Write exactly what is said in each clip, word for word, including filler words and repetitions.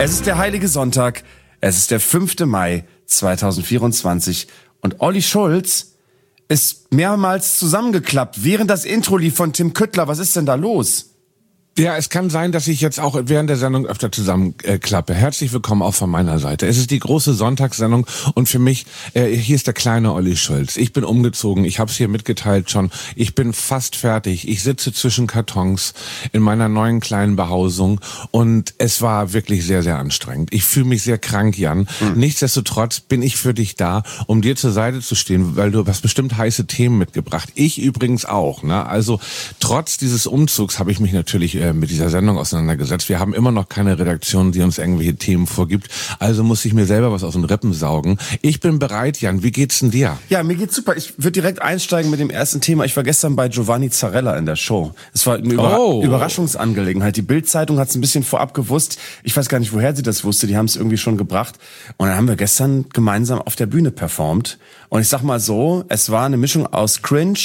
Es ist der heilige Sonntag, es ist der fünfte Mai zweitausendvierundzwanzig und Olli Schulz ist mehrmals zusammengeklappt, während das Intro lief von Tim Küttler. Was ist denn da los? Ja, es kann sein, dass ich jetzt auch während der Sendung öfter zusammenklappe. Äh, Herzlich willkommen auch von meiner Seite. Es ist die große Sonntagssendung und für mich, äh, hier ist der kleine Olli Schulz. Ich bin umgezogen, ich habe es hier mitgeteilt schon. Ich bin fast fertig. Ich sitze zwischen Kartons in meiner neuen kleinen Behausung und es war wirklich sehr, sehr anstrengend. Ich fühle mich sehr krank, Jan. Mhm. Nichtsdestotrotz bin ich für dich da, um dir zur Seite zu stehen, weil du hast bestimmt heiße Themen mitgebracht. Ich übrigens auch. Ne? Also trotz dieses Umzugs habe ich mich natürlich äh, mit dieser Sendung auseinandergesetzt. Wir haben immer noch keine Redaktion, die uns irgendwelche Themen vorgibt. Also muss ich mir selber was aus den Rippen saugen. Ich bin bereit, Jan. Wie geht's denn dir? Ja, mir geht's super. Ich würde direkt einsteigen mit dem ersten Thema. Ich war gestern bei Giovanni Zarella in der Show. Es war eine Überra- oh. Überraschungsangelegenheit. Die Bild-Zeitung hat es ein bisschen vorab gewusst. Ich weiß gar nicht, woher sie das wusste. Die haben es irgendwie schon gebracht. Und dann haben wir gestern gemeinsam auf der Bühne performt. Und ich sag mal so, es war eine Mischung aus Cringe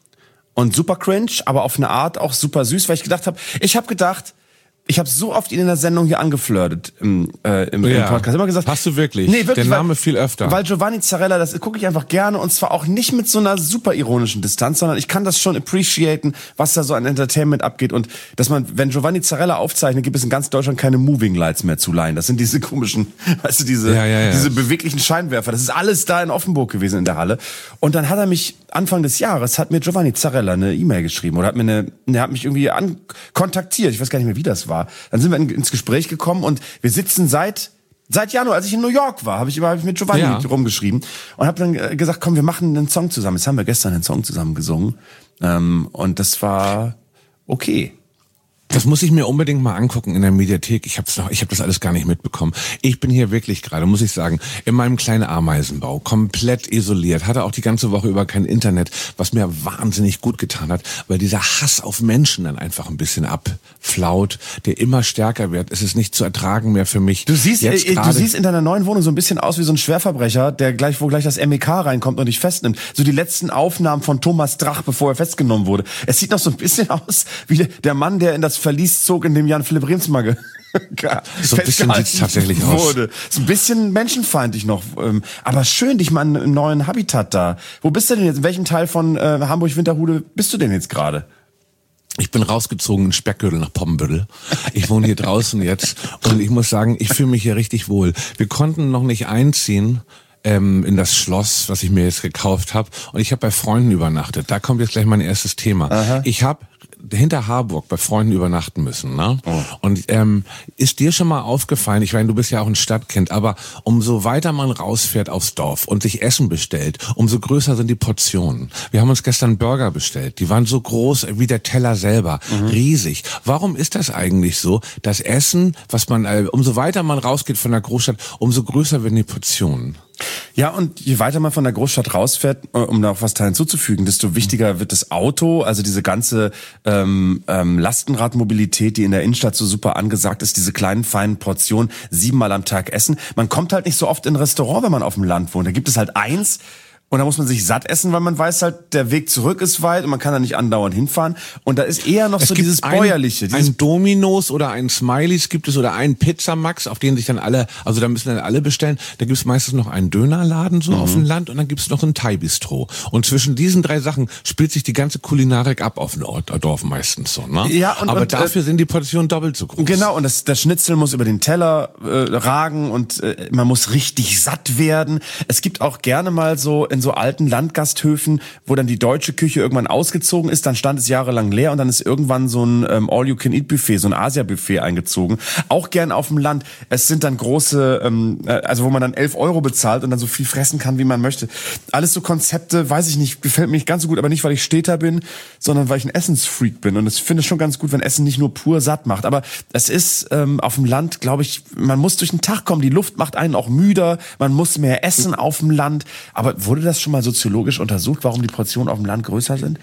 und super cringe, aber auf eine Art auch super süß, weil ich gedacht habe, ich habe gedacht, ich habe so oft ihn in der Sendung hier angeflirtet im, äh, im, ja. im Podcast. Immer gesagt, hast du wirklich? Nee, wirklich. Der Name weil, viel öfter. Weil Giovanni Zarella, das gucke ich einfach gerne und zwar auch nicht mit so einer super ironischen Distanz, sondern ich kann das schon appreciaten, was da so an Entertainment abgeht und dass man, wenn Giovanni Zarella aufzeichnet, gibt es in ganz Deutschland keine Moving Lights mehr zu leihen. Das sind diese komischen, weißt du, diese, ja, ja, ja. diese beweglichen Scheinwerfer. Das ist alles da in Offenburg gewesen in der Halle. Und dann hat er mich Anfang des Jahres hat mir Giovanni Zarella eine E-Mail geschrieben oder hat mir eine, er hat mich irgendwie an, kontaktiert. Ich weiß gar nicht mehr, wie das war. Dann sind wir in, ins Gespräch gekommen und wir sitzen seit seit Januar, als ich in New York war, habe ich immer hab ich mit Giovanni ja. rumgeschrieben und habe dann gesagt, komm, wir machen einen Song zusammen. Jetzt haben wir gestern einen Song zusammen gesungen ähm, und das war okay. Das muss ich mir unbedingt mal angucken in der Mediathek. Ich hab's noch, ich habe das alles gar nicht mitbekommen. Ich bin hier wirklich gerade, muss ich sagen, in meinem kleinen Ameisenbau, komplett isoliert. Hatte auch die ganze Woche über kein Internet, was mir wahnsinnig gut getan hat, weil dieser Hass auf Menschen dann einfach ein bisschen abflaut, der immer stärker wird. Es ist nicht zu ertragen mehr für mich. Du siehst, äh, du siehst in deiner neuen Wohnung so ein bisschen aus wie so ein Schwerverbrecher, der gleich, wo gleich das M E K reinkommt und dich festnimmt. So die letzten Aufnahmen von Thomas Drach, bevor er festgenommen wurde. Es sieht noch so ein bisschen aus wie der Mann, der in das Verlies zog, in dem Jan Philipp Reemtsma ge- so ein bisschen sieht's tatsächlich wurde. aus. So ein bisschen menschenfeindlich noch. Ähm, aber schön, dich mal in einem neuen Habitat da. Wo bist du denn jetzt? In welchem Teil von äh, Hamburg-Winterhude bist du denn jetzt gerade? Ich bin rausgezogen in Speckgürtel nach Poppenbüttel. Ich wohne hier draußen jetzt und ich muss sagen, ich fühle mich hier richtig wohl. Wir konnten noch nicht einziehen ähm, in das Schloss, was ich mir jetzt gekauft habe und ich habe bei Freunden übernachtet. Da kommt jetzt gleich mein erstes Thema. Aha. Ich habe hinter Harburg bei Freunden übernachten müssen, ne? Oh. Und ähm, ist dir schon mal aufgefallen, ich meine, du bist ja auch ein Stadtkind, aber umso weiter man rausfährt aufs Dorf und sich Essen bestellt, umso größer sind die Portionen. Wir haben uns gestern Burger bestellt, die waren so groß wie der Teller selber, mhm. riesig. Warum ist das eigentlich so, dass Essen, was man, äh, umso weiter man rausgeht von der Großstadt, umso größer werden die Portionen? Ja, und je weiter man von der Großstadt rausfährt, um da auch was hinzuzufügen, desto wichtiger wird das Auto, also diese ganze ähm, ähm, Lastenradmobilität, die in der Innenstadt so super angesagt ist, diese kleinen, feinen Portionen, siebenmal am Tag essen. Man kommt halt nicht so oft in ein Restaurant, wenn man auf dem Land wohnt. Da gibt es halt eins, und da muss man sich satt essen, weil man weiß halt, der Weg zurück ist weit und man kann da nicht andauernd hinfahren. Und da ist eher noch es so dieses ein, Bäuerliche. Dieses ein Dominos oder ein Smileys gibt es oder ein Pizzamax, auf den sich dann alle, also da müssen dann alle bestellen. Da gibt es meistens noch einen Dönerladen so mhm. auf dem Land und dann gibt es noch ein Thai-Bistro. Und zwischen diesen drei Sachen spielt sich die ganze Kulinarik ab auf dem Dorf meistens so. Ne? Ja, und, Aber und, dafür äh, sind die Portionen doppelt so groß. Genau, und das, das Schnitzel muss über den Teller äh, ragen und äh, man muss richtig satt werden. Es gibt auch gerne mal so in so alten Land Gasthöfen, wo dann die deutsche Küche irgendwann ausgezogen ist, dann stand es jahrelang leer und dann ist irgendwann so ein ähm, All-You-Can-Eat-Buffet, so ein Asia-Buffet eingezogen. Auch gern auf dem Land. Es sind dann große, ähm, also wo man dann elf Euro bezahlt und dann so viel fressen kann, wie man möchte. Alles so Konzepte, weiß ich nicht, gefällt mir nicht ganz so gut, aber nicht, weil ich Städter bin, sondern weil ich ein Essensfreak bin. Und ich finde es schon ganz gut, wenn Essen nicht nur pur satt macht. Aber es ist ähm, auf dem Land, glaube ich, man muss durch den Tag kommen. Die Luft macht einen auch müder. Man muss mehr essen auf dem Land. Aber wurde das schon mal soziologisch untersucht, warum die Portionen auf dem Land größer sind?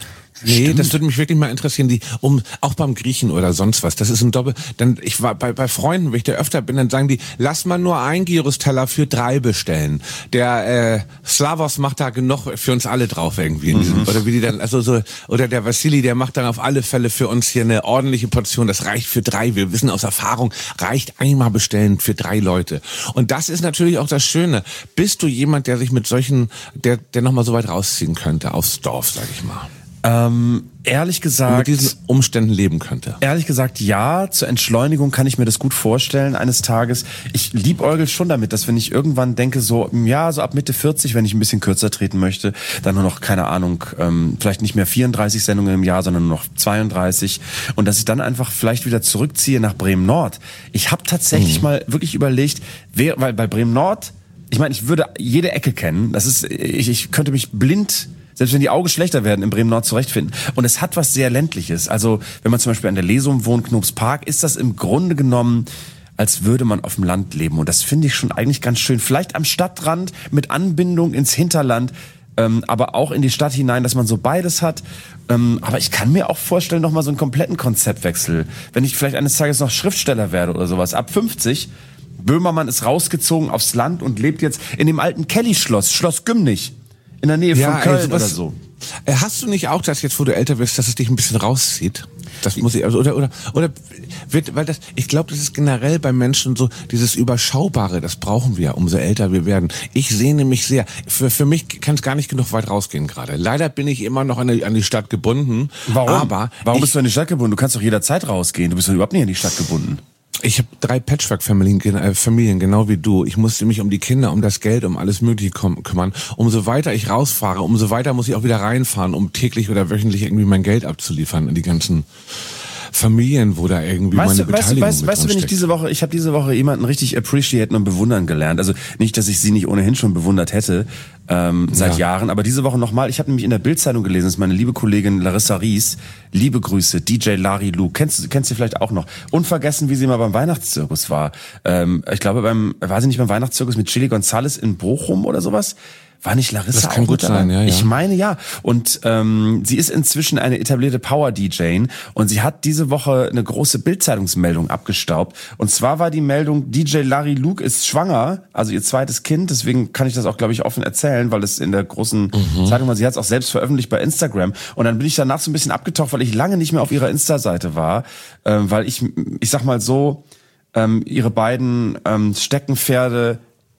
Nee, Stimmt. das würde mich wirklich mal interessieren, die, um, auch beim Griechen oder sonst was. Das ist ein Doppel, dann, ich war bei, bei Freunden, wenn ich da öfter bin, dann sagen die, lass mal nur ein Gyros-Teller für drei bestellen. Der, äh, Slavos macht da genug für uns alle drauf irgendwie in diesem, mhm. oder wie die dann, also so, oder der Vassili, der macht dann auf alle Fälle für uns hier eine ordentliche Portion. Das reicht für drei. Wir wissen aus Erfahrung, reicht einmal bestellen für drei Leute. Und das ist natürlich auch das Schöne. Bist du jemand, der sich mit solchen, der, der nochmal so weit rausziehen könnte aufs Dorf, sag ich mal? Ähm, ehrlich gesagt, und mit diesen Umständen leben könnte. Ehrlich gesagt, ja. Zur Entschleunigung kann ich mir das gut vorstellen eines Tages. Ich liebäugel schon damit, dass wenn ich irgendwann denke, so, ja, so ab Mitte vierzig, wenn ich ein bisschen kürzer treten möchte, dann nur noch, keine Ahnung, ähm, vielleicht nicht mehr vierunddreißig Sendungen im Jahr, sondern nur noch zweiunddreißig. Und dass ich dann einfach vielleicht wieder zurückziehe nach Bremen-Nord. Ich habe tatsächlich mhm. mal wirklich überlegt, wer, weil bei Bremen-Nord, ich meine, ich würde jede Ecke kennen. Das ist, ich, ich könnte mich blind, selbst wenn die Augen schlechter werden, in Bremen-Nord zurechtfinden. Und es hat was sehr Ländliches. Also, wenn man zum Beispiel an der Lesum wohnt, Knobspark, ist das im Grunde genommen, als würde man auf dem Land leben. Und das finde ich schon eigentlich ganz schön. Vielleicht am Stadtrand mit Anbindung ins Hinterland, ähm, aber auch in die Stadt hinein, dass man so beides hat. Ähm, aber ich kann mir auch vorstellen, nochmal so einen kompletten Konzeptwechsel. Wenn ich vielleicht eines Tages noch Schriftsteller werde oder sowas, ab fünfzig, Böhmermann ist rausgezogen aufs Land und lebt jetzt in dem alten Kelly-Schloss, Schloss Gümnich. In der Nähe ja, von Köln ey, was, oder so. Hast du nicht auch das jetzt, wo du älter bist, dass es dich ein bisschen rauszieht? Das muss ich, also, oder, oder, oder, wird, weil das, ich glaube, das ist generell bei Menschen so, dieses Überschaubare, das brauchen wir, umso älter wir werden. Ich sehne mich sehr, für, für mich kann es gar nicht genug weit rausgehen gerade. Leider bin ich immer noch an die, an die Stadt gebunden. Warum? Aber Warum ich, bist du an die Stadt gebunden? Du kannst doch jederzeit rausgehen. Du bist doch überhaupt nicht an die Stadt gebunden. Ich habe drei Patchwork-Familien, äh, Familien, genau wie du. Ich musste mich um die Kinder, um das Geld, um alles Mögliche küm- kümmern. Umso weiter ich rausfahre, umso weiter muss ich auch wieder reinfahren, um täglich oder wöchentlich irgendwie mein Geld abzuliefern an die ganzen Familien, wo da irgendwie weißt meine du, Beteiligung weißt, mit weißt, weißt du, wenn ich steckt. diese Woche, ich habe diese Woche jemanden richtig appreciaten und bewundern gelernt. Also nicht, dass ich sie nicht ohnehin schon bewundert hätte ähm, seit Ja. Jahren, aber diese Woche nochmal. Ich habe nämlich in der Bild-Zeitung gelesen, das ist meine liebe Kollegin Larissa Ries. Liebe Grüße, D J Larry Lou. Kennst du kennst du vielleicht auch noch? Unvergessen, wie sie mal beim Weihnachtszirkus war. Ähm, ich glaube, beim war sie nicht beim Weihnachtszirkus mit Chili Gonzales in Bochum oder sowas? War nicht Larissa Das kann auch gut mit dabei? sein, ja, ja. Ich meine ja. Und ähm, sie ist inzwischen eine etablierte Power-D J und sie hat diese Woche eine große Bild-Zeitungsmeldung abgestaubt. Und zwar war die Meldung, D J Larry Luke ist schwanger, also ihr zweites Kind. Deswegen kann ich das auch, glaube ich, offen erzählen, weil es in der großen mhm. Zeitung war. Sie hat es auch selbst veröffentlicht bei Instagram. Und dann bin ich danach so ein bisschen abgetaucht, weil ich lange nicht mehr auf ihrer Insta-Seite war. Ähm, weil ich, ich sag mal so, ähm, ihre beiden ähm, Steckenpferde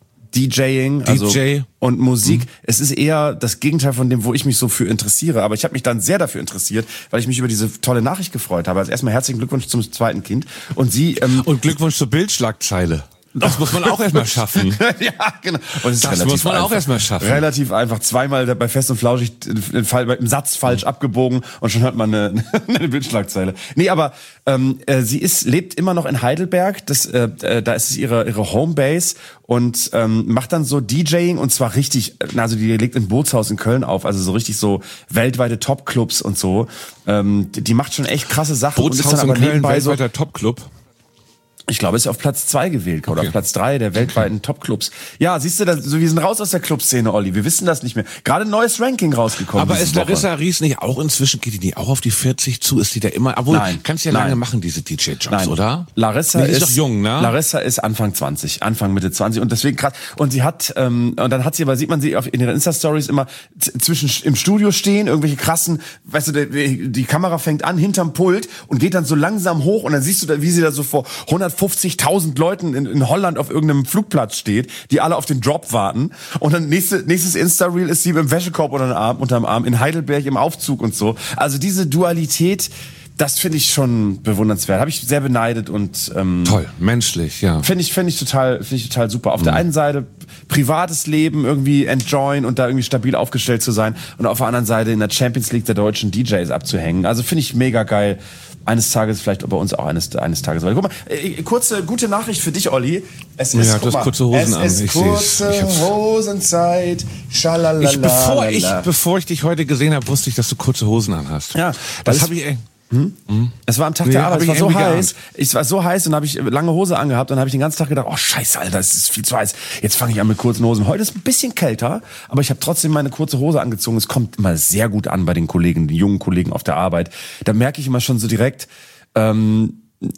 DJing, also D J und Musik. Mhm. Es ist eher das Gegenteil von dem, wo ich mich so für interessiere. Aber ich habe mich dann sehr dafür interessiert, weil ich mich über diese tolle Nachricht gefreut habe. Also erstmal herzlichen Glückwunsch zum zweiten Kind. Und sie ähm, Und Glückwunsch zur Bildschlagzeile. Das muss man auch erstmal schaffen. ja, genau. Und es ist Das muss man auch erstmal schaffen. Relativ einfach. Zweimal bei Fest und Flauschig im Satz falsch abgebogen und schon hat man eine, eine Bildschlagzeile. Nee, aber ähm, äh, sie ist lebt immer noch in Heidelberg. Das, äh, äh, da ist es ihre ihre Homebase und ähm, macht dann so DJing und zwar richtig. Also die legt im Bootshaus in Köln auf, also so richtig so weltweite Topclubs und so. Ähm, die, die macht schon echt krasse Sachen. Bootshaus und ist dann in aber Köln, nebenbei so, weltweiter Topclub. ich glaube, es ist auf Platz zwei gewählt oder Okay. auf Platz drei der weltweiten Top-Clubs. Ja, siehst du, das, so, wir sind raus aus der Clubszene, Olli. Wir wissen das nicht mehr. Gerade ein neues Ranking rausgekommen. Aber diese ist Woche. Larissa Ries nicht auch inzwischen, geht die nicht auch auf die vierzig zu? Ist die da immer, obwohl, Nein. kannst ja Nein. lange machen, diese D J-Jobs, Nein. oder? Larissa Nee, die ist, ist doch jung, ne? Larissa ist Anfang zwanzig, Anfang Mitte zwanzig und deswegen krass. Und sie hat ähm, und dann hat sie, aber sieht man sie auf in ihren Insta-Stories immer z- zwischen im Studio stehen, irgendwelche krassen, weißt du, die, die Kamera fängt an hinterm Pult und geht dann so langsam hoch und dann siehst du, da, wie sie da so vor hundertfünfzigtausend Leuten in, in Holland auf irgendeinem Flugplatz steht, die alle auf den Drop warten. Und dann nächste, nächstes Insta-Reel ist sie mit dem Wäschekorb unter dem Arm, unterm Arm in Heidelberg im Aufzug und so. Also diese Dualität, das finde ich schon bewundernswert. Habe ich sehr beneidet und ähm, Toll, menschlich, ja. finde ich finde ich total finde ich total super. Auf mhm. der einen Seite privates Leben irgendwie enjoyen und da irgendwie stabil aufgestellt zu sein und auf der anderen Seite in der Champions League der deutschen D Js abzuhängen. Also finde ich mega geil. Eines Tages vielleicht bei uns auch eines eines Tages. Weil, guck mal, äh, kurze gute Nachricht für dich, Olli. Es ist, Ja, guck du hast mal, kurze Hosen es an. ist Ich kurze seh's. Ich hab's- Hosenzeit. Schalalala. Ich, bevor ich, bevor ich dich heute gesehen habe, wusste ich, dass du kurze Hosen an hast. Ja, das weil habe ich, ey. Hm? Mhm. Es war am Tag nee, der Arbeit, es war so heiß. Geahnt. Es war so heiß und dann habe ich lange Hose angehabt und habe ich den ganzen Tag gedacht, oh scheiße, Alter, es ist viel zu heiß. Jetzt fange ich an mit kurzen Hosen. Heute ist es ein bisschen kälter, aber ich habe trotzdem meine kurze Hose angezogen. Es kommt immer sehr gut an bei den Kollegen, den jungen Kollegen auf der Arbeit. Da merke ich immer schon so direkt, ähm,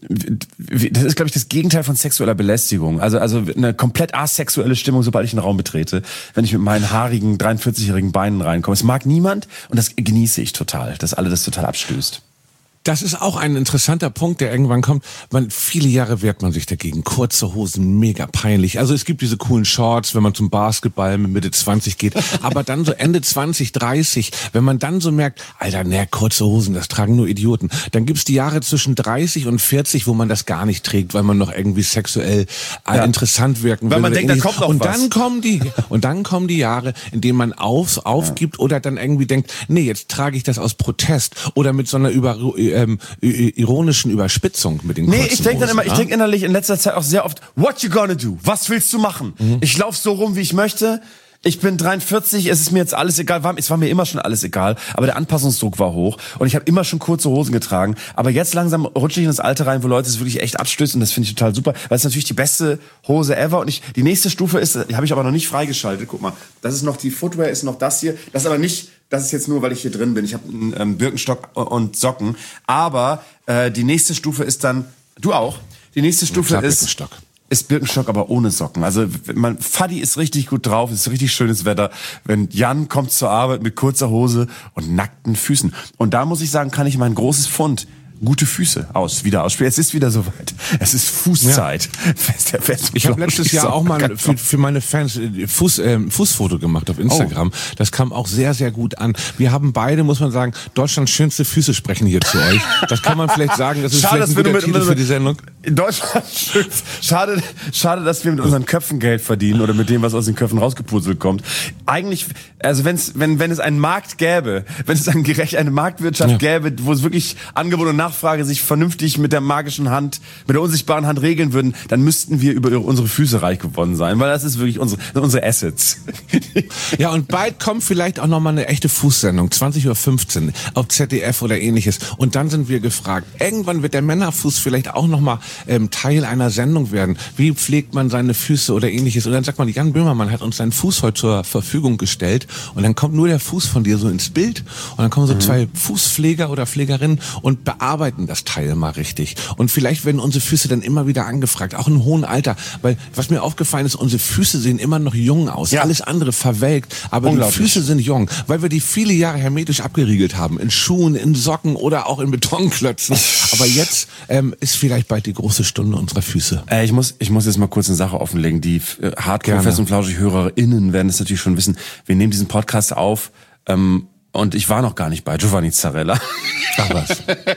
das ist, glaube ich, das Gegenteil von sexueller Belästigung. Also, also eine komplett asexuelle Stimmung, sobald ich einen Raum betrete, wenn ich mit meinen haarigen, dreiundvierzigjährigen Beinen reinkomme. Es mag niemand und das genieße ich total, dass alle das total abstößt. Das ist auch ein interessanter Punkt, der irgendwann kommt. Man, viele Jahre wehrt man sich dagegen. Kurze Hosen, mega peinlich. Also es gibt diese coolen Shorts, wenn man zum Basketball mit Mitte zwanzig geht. Aber dann so Ende zwanzig, dreißig, wenn man dann so merkt, Alter, ne, kurze Hosen, das tragen nur Idioten. Dann gibt's die Jahre zwischen dreißig und vierzig, wo man das gar nicht trägt, weil man noch irgendwie sexuell ja. interessant wirken weil will. Weil man denkt, da kommt noch und was. Dann kommen die, und dann kommen die Jahre, in denen man auf, aufgibt ja. oder dann irgendwie denkt, nee, jetzt trage ich das aus Protest oder mit so einer über Ähm, ironischen Überspitzung mit den kurzen Nee, ich denke dann immer, ich ja? denke innerlich in letzter Zeit auch sehr oft, what you gonna do? Was willst du machen? Mhm. Ich laufe so rum, wie ich möchte. Ich bin dreiundvierzig, es ist mir jetzt alles egal. Es war mir immer schon alles egal, aber der Anpassungsdruck war hoch und ich habe immer schon kurze Hosen getragen. Aber jetzt langsam rutsche ich in das Alter rein, wo Leute es wirklich echt abstößen und das finde ich total super, weil es natürlich die beste Hose ever und ich, die nächste Stufe ist, die habe ich aber noch nicht freigeschaltet. Guck mal, das ist noch die Footwear, ist noch das hier. Das ist aber nicht, das ist jetzt nur, weil ich hier drin bin. Ich habe einen ähm, Birkenstock und Socken, aber äh, die nächste Stufe ist dann, du auch, die nächste Stufe klar, ist... Birkenstock. Ist Birkenstock, aber ohne Socken. Also man, Fadi ist richtig gut drauf, es ist richtig schönes Wetter. Wenn Jan kommt zur Arbeit mit kurzer Hose und nackten Füßen. Und da muss ich sagen, kann ich mein großes Pfund gute Füße aus wieder ausspielen. Es ist wieder soweit. Es ist Fußzeit. Ja. Fest, der Fest, ich habe letztes Jahr auch mal für, für meine Fans Fuß, äh, Fußfoto gemacht auf Instagram. Oh. Das kam auch sehr, sehr gut an. Wir haben beide, muss man sagen, Deutschlands schönste Füße sprechen hier zu euch. Das kann man vielleicht sagen. Das ist schade, vielleicht ein guter mit, Titel mit, für die Sendung. In Deutschland schade, schade, dass wir mit unseren Köpfen Geld verdienen oder mit dem, was aus den Köpfen rausgepuzzelt kommt. Eigentlich, also wenn's, wenn wenn es einen Markt gäbe, wenn es ein gerecht eine Marktwirtschaft ja. gäbe, wo es wirklich Angebot und Nachfrage sich vernünftig mit der magischen Hand, mit der unsichtbaren Hand regeln würden, dann müssten wir über unsere Füße reich geworden sein, weil das ist wirklich unsere, unsere Assets. Ja, und bald kommt vielleicht auch nochmal eine echte Fußsendung, zwanzig Uhr fünfzehn, auf Z D F oder ähnliches. Und dann sind wir gefragt, irgendwann wird der Männerfuß vielleicht auch nochmal ähm, Teil einer Sendung werden. Wie pflegt man seine Füße oder ähnliches? Und dann sagt man, Jan Böhmermann hat uns seinen Fuß heute zur Verfügung gestellt und dann kommt nur der Fuß von dir so ins Bild und dann kommen so mhm. zwei Fußpfleger oder Pflegerinnen und bearbeiten das Teil mal richtig. Und vielleicht werden unsere Füße dann immer wieder angefragt, auch im hohen Alter. Weil was mir aufgefallen ist, unsere Füße sehen immer noch jung aus. Ja. Alles andere verwelkt, aber die Füße sind jung, weil wir die viele Jahre hermetisch abgeriegelt haben. In Schuhen, in Socken oder auch in Betonklötzen. Aber jetzt ähm, ist vielleicht bald die große Stunde unserer Füße. Äh, ich muss ich muss jetzt mal kurz eine Sache offenlegen. Die äh, Hardcore-Fest- und Flauschig-HörerInnen werden es natürlich schon wissen. Wir nehmen diesen Podcast auf ähm, und ich war noch gar nicht bei Giovanni Zarella. Ach was.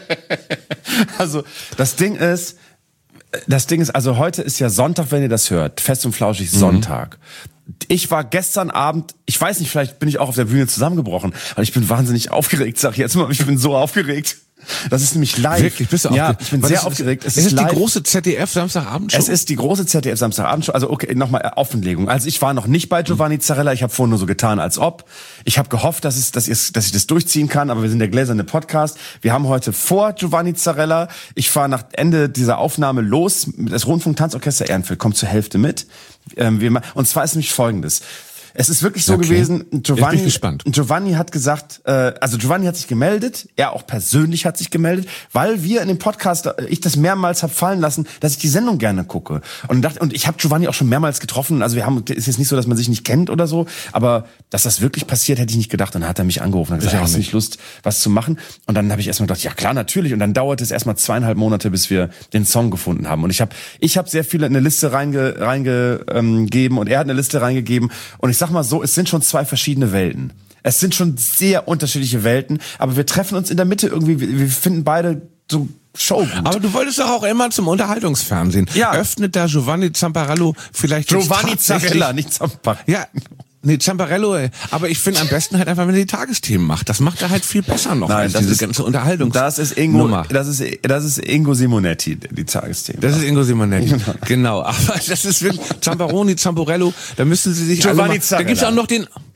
Also, das Ding ist, das Ding ist, also heute ist ja Sonntag, wenn ihr das hört. Fest und Flauschig Sonntag. Mhm. Ich war gestern Abend, ich weiß nicht, vielleicht bin ich auch auf der Bühne zusammengebrochen, weil ich bin wahnsinnig aufgeregt, sag ich jetzt mal, ich bin so aufgeregt. Das ist nämlich live. Wirklich, bist du Ja, aufgeregt? ich bin Weil sehr es aufgeregt. Ist, es ist, ist die große Z D F-Samstagabendshow? Es ist die große Z D F-Samstagabendshow. Also okay, nochmal Offenlegung. Also ich war noch nicht bei Giovanni Zarella. Ich habe vorhin nur so getan, als ob. Ich habe gehofft, dass, es, dass, ich, dass ich das durchziehen kann, aber wir sind der gläserne Podcast. Wir haben heute vor Giovanni Zarella. Ich fahre nach Ende dieser Aufnahme los. Das Rundfunk-Tanzorchester Ehrenfeld kommt zur Hälfte mit. Ähm, wir, und zwar ist nämlich Folgendes. Es ist wirklich so okay. gewesen, Giovanni, Giovanni hat gesagt, äh, also Giovanni hat sich gemeldet, er auch persönlich hat sich gemeldet, weil wir in dem Podcast, äh, ich das mehrmals hab fallen lassen, dass ich die Sendung gerne gucke. Und, dachte, und ich habe Giovanni auch schon mehrmals getroffen, also wir haben, ist jetzt nicht so, dass man sich nicht kennt oder so, aber dass das wirklich passiert, hätte ich nicht gedacht. Und dann hat er mich angerufen und gesagt, hast du nicht Lust, was zu machen? Und dann habe ich erstmal gedacht, ja klar, natürlich. Und dann dauerte es erstmal zweieinhalb Monate, bis wir den Song gefunden haben. Und ich habe ich hab sehr viele in eine Liste reingegeben reinge, ähm, und er hat eine Liste reingegeben. Und ich sag mal so, es sind schon zwei verschiedene Welten. Es sind schon sehr unterschiedliche Welten, aber wir treffen uns in der Mitte irgendwie, wir finden beide so Show gut. Aber du wolltest doch auch immer zum Unterhaltungsfernsehen. Ja. Öffnet da Giovanni Zamparello vielleicht Giovanni Zarella, nicht Zamparello. Ja. Nee, Zamparello, ey. Aber ich finde am besten halt einfach, wenn er die Tagesthemen macht. Das macht er halt viel besser noch. Nein, als das diese ist, ganze Unterhaltung. Das ist Ingo, Nummer. das ist, das ist Ingo Simonetti, die Tagesthemen. Das ist Ingo Simonetti. Genau. Aber das ist wirklich Zamparoni, Zamparello, da müssen Sie sich Giovanni alle mal, da gibt's auch noch den,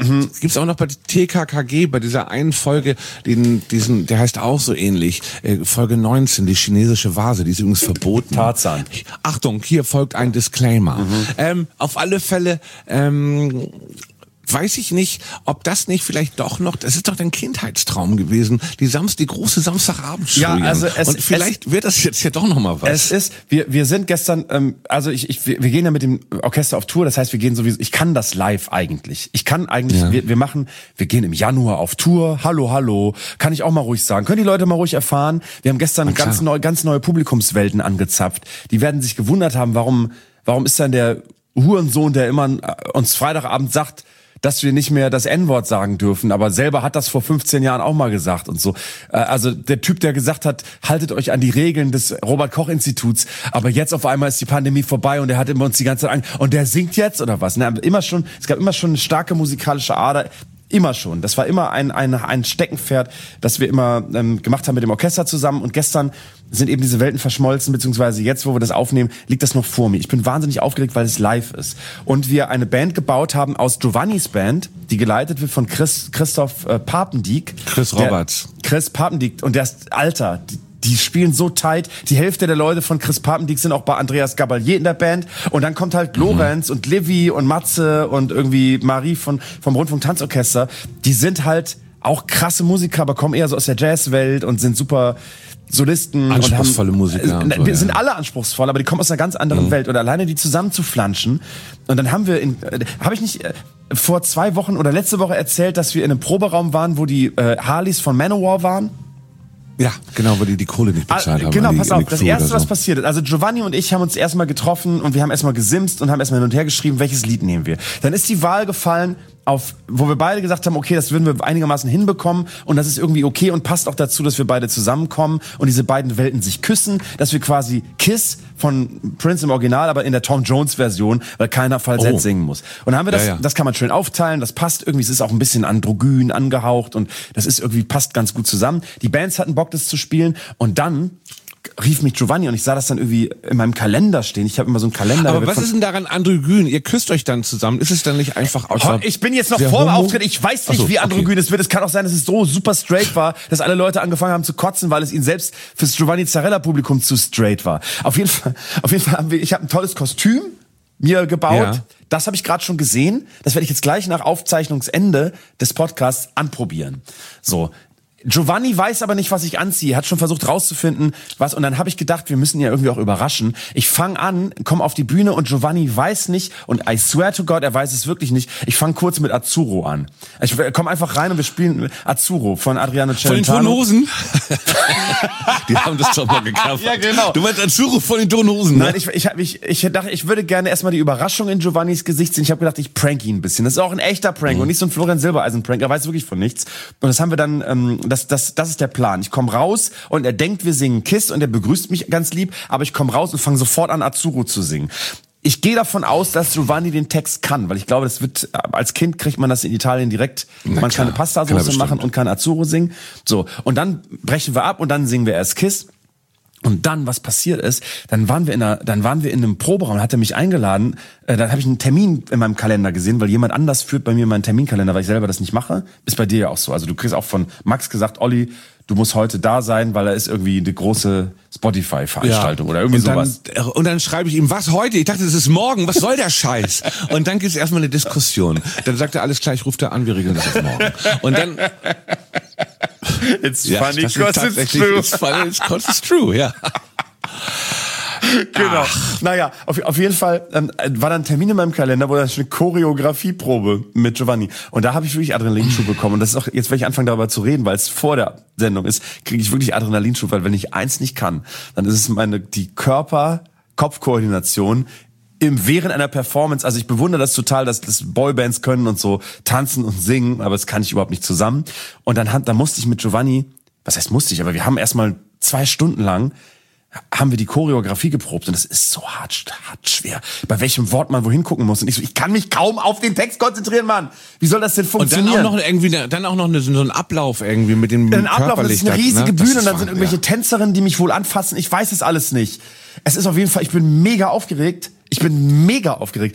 Mhm. Gibt's auch noch bei T K K G, bei dieser einen Folge, den, diesen, der heißt auch so ähnlich, äh, Folge neunzehn, die chinesische Vase, die ist übrigens verboten. Tarzan. Achtung, hier folgt ein Disclaimer. Mhm. Ähm, auf alle Fälle, ähm, weiß ich nicht, ob das nicht vielleicht doch noch, das ist doch dein Kindheitstraum gewesen, die Samst, die große Samstagabendshow. Ja, also es, und vielleicht es, wird das jetzt ja doch noch mal was. Es ist, wir wir sind gestern, ähm, also ich, ich wir, wir gehen ja mit dem Orchester auf Tour, das heißt, wir gehen sowieso, ich kann das live eigentlich. Ich kann eigentlich, ja. wir, wir machen, wir gehen im Januar auf Tour, hallo, hallo, kann ich auch mal ruhig sagen, können die Leute mal ruhig erfahren. Wir haben gestern ganz neu, ganz neue Publikumswelten angezapft. Die werden sich gewundert haben, warum, warum ist dann der Hurensohn, der immer uns Freitagabend sagt, dass wir nicht mehr das En-Wort sagen dürfen, aber selber hat das vor fünfzehn Jahren auch mal gesagt und so. Also der Typ, der gesagt hat, haltet euch an die Regeln des Robert-Koch-Instituts, aber jetzt auf einmal ist die Pandemie vorbei und er hat immer uns die ganze Zeit an, und der singt jetzt oder was? Ne? Immer schon, es gab immer schon eine starke musikalische Ader. Immer schon. Das war immer ein, ein, ein Steckenpferd, das wir immer ähm, gemacht haben mit dem Orchester zusammen. Und gestern sind eben diese Welten verschmolzen, beziehungsweise jetzt, wo wir das aufnehmen, liegt das noch vor mir. Ich bin wahnsinnig aufgeregt, weil es live ist. Und wir eine Band gebaut haben aus Giovannis Band, die geleitet wird von Chris, Christoph äh, Papendieck. Chris Roberts. Der, Chris Papendieck. Und der ist Alter. Die, Die spielen so tight. Die Hälfte der Leute von Chris Papendieck sind auch bei Andreas Gabalier in der Band. Und dann kommt halt Lorenz mhm. und Livy und Matze und irgendwie Marie von, vom Rundfunk-Tanzorchester. Die sind halt auch krasse Musiker, aber kommen eher so aus der Jazzwelt und sind super Solisten. Anspruchsvolle und haben, Musiker. Äh, so, wir ja. sind alle anspruchsvoll, aber die kommen aus einer ganz anderen mhm. Welt. Und alleine die zusammen zu flanschen. Und dann haben wir in, äh, habe ich nicht äh, vor zwei Wochen oder letzte Woche erzählt, dass wir in einem Proberaum waren, wo die äh, Harleys von Manowar waren? Ja, genau, weil die die Kohle nicht bezahlt ah, haben. Genau, die, pass auf, das Erste, so. was passiert ist, also Giovanni und ich haben uns erstmal getroffen und wir haben erstmal gesimst und haben erstmal hin und her geschrieben, welches Lied nehmen wir. Dann ist die Wahl gefallen auf, wo wir beide gesagt haben, okay, das würden wir einigermaßen hinbekommen und das ist irgendwie okay und passt auch dazu, dass wir beide zusammenkommen und diese beiden Welten sich küssen, dass wir quasi Kiss von Prince im Original, aber in der Tom Jones Version, weil keiner Falsett oh. singen muss. Und dann haben wir das, ja, ja. das kann man schön aufteilen, das passt irgendwie, es ist auch ein bisschen androgyn angehaucht und das ist irgendwie, passt ganz gut zusammen. Die Bands hatten Bock, das zu spielen und dann rief mich Giovanni und ich sah das dann irgendwie in meinem Kalender stehen. Ich habe immer so einen Kalender. Aber was ist denn daran androgyn? Ihr küsst euch dann zusammen. Ist es dann nicht einfach auch? Ich bin jetzt noch vor dem Auftritt. Ich weiß nicht, so, wie androgyn okay. es wird. Es kann auch sein, dass es so super straight war, dass alle Leute angefangen haben zu kotzen, weil es ihnen selbst fürs Giovanni Zarella Publikum zu straight war. Auf jeden Fall, auf jeden Fall haben wir, ich habe ein tolles Kostüm mir gebaut. Ja. Das habe ich gerade schon gesehen. Das werde ich jetzt gleich nach Aufzeichnungsende des Podcasts anprobieren. So. Giovanni weiß aber nicht, was ich anziehe. Hat schon versucht rauszufinden, was. Und dann habe ich gedacht, wir müssen ja irgendwie auch überraschen. Ich fange an, komme auf die Bühne und Giovanni weiß nicht. Und I swear to God, er weiß es wirklich nicht. Ich fange kurz mit Azzurro an. Ich komme einfach rein und wir spielen Azzurro von Adriano Celentano. Von den Tonhosen? Die haben das doch mal gekauft. Ja, genau. Du meinst Azzurro von den Tonhosen? Nein, ne? ich, ich, ich, ich dachte, ich würde gerne erstmal die Überraschung in Giovannis Gesicht sehen. Ich habe gedacht, ich prank ihn ein bisschen. Das ist auch ein echter Prank mhm. und nicht so ein Florian Silbereisen-Prank. Er weiß wirklich von nichts. Und das haben wir dann... Ähm, Das, das, das ist der Plan. Ich komme raus und er denkt, wir singen Kiss und er begrüßt mich ganz lieb, aber ich komme raus und fange sofort an, Azzurro zu singen. Ich gehe davon aus, dass Giovanni den Text kann, weil ich glaube, das wird, als Kind kriegt man das in Italien direkt. Na man klar, kann eine Pasta-Soße machen und kann Azzurro singen. So. Und dann brechen wir ab und dann singen wir erst Kiss. Und dann, was passiert ist, dann waren wir in einer, dann waren wir in einem Proberaum, hat er mich eingeladen, äh, dann habe ich einen Termin in meinem Kalender gesehen, weil jemand anders führt bei mir meinen Terminkalender, weil ich selber das nicht mache. Ist bei dir ja auch so. Also du kriegst auch von Max gesagt, Olli, du musst heute da sein, weil er ist irgendwie eine große Spotify-Veranstaltung ja. oder irgendwie und dann, sowas. Und dann schreibe ich ihm, was heute? Ich dachte, es ist morgen. Was soll der Scheiß? Und dann gibt es erstmal eine Diskussion. Dann sagt er, alles klar, ich rufe da an, wir regeln das auf morgen. Und dann... It's funny, ja, cause it's true. It's funny, cause it's true, ja. Genau. Ach. Naja, auf, auf jeden Fall ähm, war dann ein Termin in meinem Kalender, wo da eine Choreografieprobe mit Giovanni. Und da habe ich wirklich Adrenalinschub bekommen. Und das ist auch, jetzt wenn ich anfange darüber zu reden, weil es vor der Sendung ist, kriege ich wirklich Adrenalinschub, weil wenn ich eins nicht kann, dann ist es meine, die Körper-Kopf-Koordination im während einer Performance. Also ich bewundere das total, dass das Boybands können und so tanzen und singen, aber das kann ich überhaupt nicht zusammen. Und dann, dann musste ich mit Giovanni, was heißt musste ich, aber wir haben erstmal zwei Stunden lang haben wir die Choreografie geprobt und das ist so hart, hart schwer. Bei welchem Wort man wohin gucken muss. Und ich so, ich kann mich kaum auf den Text konzentrieren, Mann. Wie soll das denn funktionieren? Und dann auch noch irgendwie, dann auch noch eine, so ein Ablauf irgendwie mit dem Ein Ablauf, das ist eine riesige ne? Bühne und dann sind irgendwelche ja. Tänzerinnen, die mich wohl anfassen. Ich weiß es alles nicht. Es ist auf jeden Fall, ich bin mega aufgeregt. Ich bin mega aufgeregt.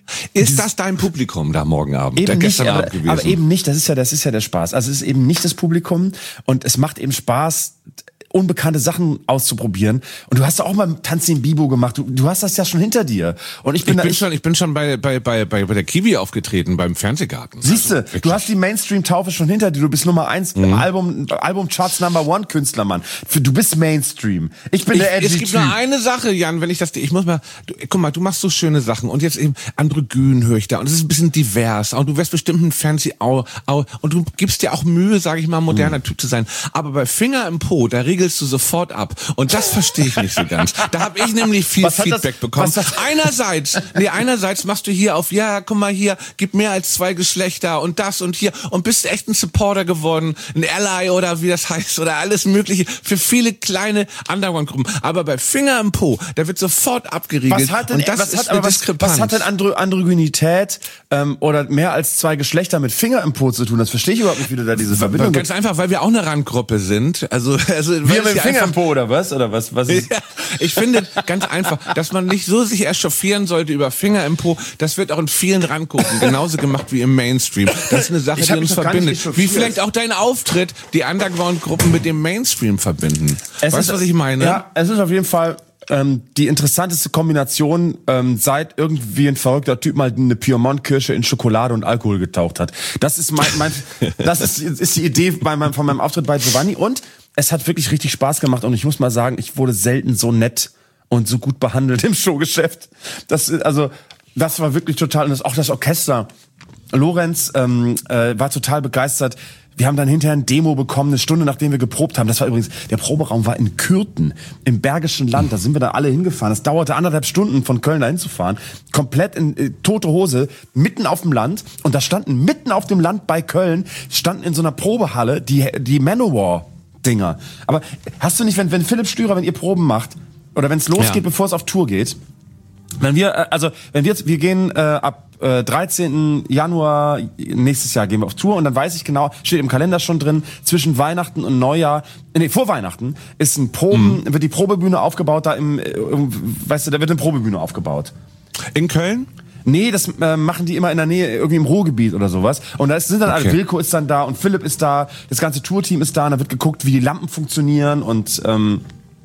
Ist das dein Publikum da morgen Abend? Eben der nicht, gestern aber, Abend gewesen? aber eben nicht, das ist ja, das ist ja der Spaß. Also es ist eben nicht das Publikum und es macht eben Spaß, unbekannte Sachen auszuprobieren. Und du hast ja auch mal Tanzi in Bibo gemacht. Du, du hast das ja schon hinter dir. Und ich bin, ich da, bin ich, schon, ich bin schon bei, bei, bei, bei, bei der Kiwi aufgetreten, beim Fernsehgarten. Siehst du, also, du hast die Mainstream-Taufe schon hinter dir. Du bist Nummer eins mhm. Album, Album-Charts Number One Künstler, Mann. Du bist Mainstream. Ich bin ich, der edgy Es gibt Typ. nur eine Sache, Jan, wenn ich das, ich muss mal, du, guck mal, du machst so schöne Sachen und jetzt eben Androgyn höre ich da und es ist ein bisschen divers und du wärst bestimmt ein fancy Au, Au und du gibst dir auch Mühe, sage ich mal, moderner mhm. Typ zu sein. Aber bei Finger im Po, da regelst du sofort ab und das verstehe ich nicht so ganz. Da habe ich nämlich viel was Feedback das, bekommen. Einerseits, nee, einerseits machst du hier auf, ja, guck mal hier, gib mehr als zwei Geschlechter und das und hier und bist echt ein Supporter geworden, ein Ally oder wie das heißt oder alles mögliche für viele kleine Underground-Gruppen. Aber bei Finger im Po, da wird sofort abgeriegelt was hat denn, und das was ist hat, eine aber was, Diskrepanz. was hat denn Andro, Androgynität ähm, oder mehr als zwei Geschlechter mit Finger im Po zu tun? Das verstehe ich überhaupt nicht, wie du da diese Verbindung... Ganz einfach, weil wir auch eine Randgruppe sind. Also, also wir mit dem Finger im Po oder was? Oder was? Was ist? Ja, ich finde ganz einfach, dass man nicht so sich echauffieren sollte über Finger im Po. Das wird auch in vielen Randgruppen genauso gemacht wie im Mainstream. Das ist eine Sache, die uns verbindet. Wie vielleicht auch dein Auftritt die Underground-Gruppen mit dem Mainstream verbinden. Es weißt du, was ich meine? Ja, es ist auf jeden Fall ähm, die interessanteste Kombination, ähm, seit irgendwie ein verrückter Typ mal eine Piemont-Kirsche in Schokolade und Alkohol getaucht hat. Das ist mein, mein das ist, ist die Idee bei meinem, von meinem Auftritt bei Giovanni und es hat wirklich richtig Spaß gemacht und ich muss mal sagen, ich wurde selten so nett und so gut behandelt im Showgeschäft. Das, also, das war wirklich total, und das, auch das Orchester. Lorenz ähm, äh, war total begeistert. Wir haben dann hinterher ein Demo bekommen, eine Stunde nachdem wir geprobt haben. Das war übrigens, der Proberaum war in Kürten, im Bergischen Land. Da sind wir dann alle hingefahren. Es dauerte anderthalb Stunden, von Köln dahin zu fahren. Komplett in äh, tote Hose, mitten auf dem Land. Und da standen mitten auf dem Land bei Köln, standen in so einer Probehalle die, die Manowar-Dinger. Aber hast du nicht, wenn, wenn Philipp Stürer, wenn ihr Proben macht, oder wenn es losgeht, ja. bevor es auf Tour geht, wenn wir, also, wenn wir jetzt, wir gehen äh, ab äh, dreizehnten Januar nächstes Jahr gehen wir auf Tour und dann weiß ich genau, steht im Kalender schon drin, zwischen Weihnachten und Neujahr, nee, vor Weihnachten ist ein Proben, mhm. wird die Probebühne aufgebaut, da im, im, weißt du, da wird eine Probebühne aufgebaut. In Köln? Nee, das äh, machen die immer in der Nähe, irgendwie im Ruhrgebiet oder sowas. Und da ist, sind dann alle, okay. Wilko ist dann da und Philipp ist da, das ganze Tourteam ist da und da wird geguckt, wie die Lampen funktionieren und ähm,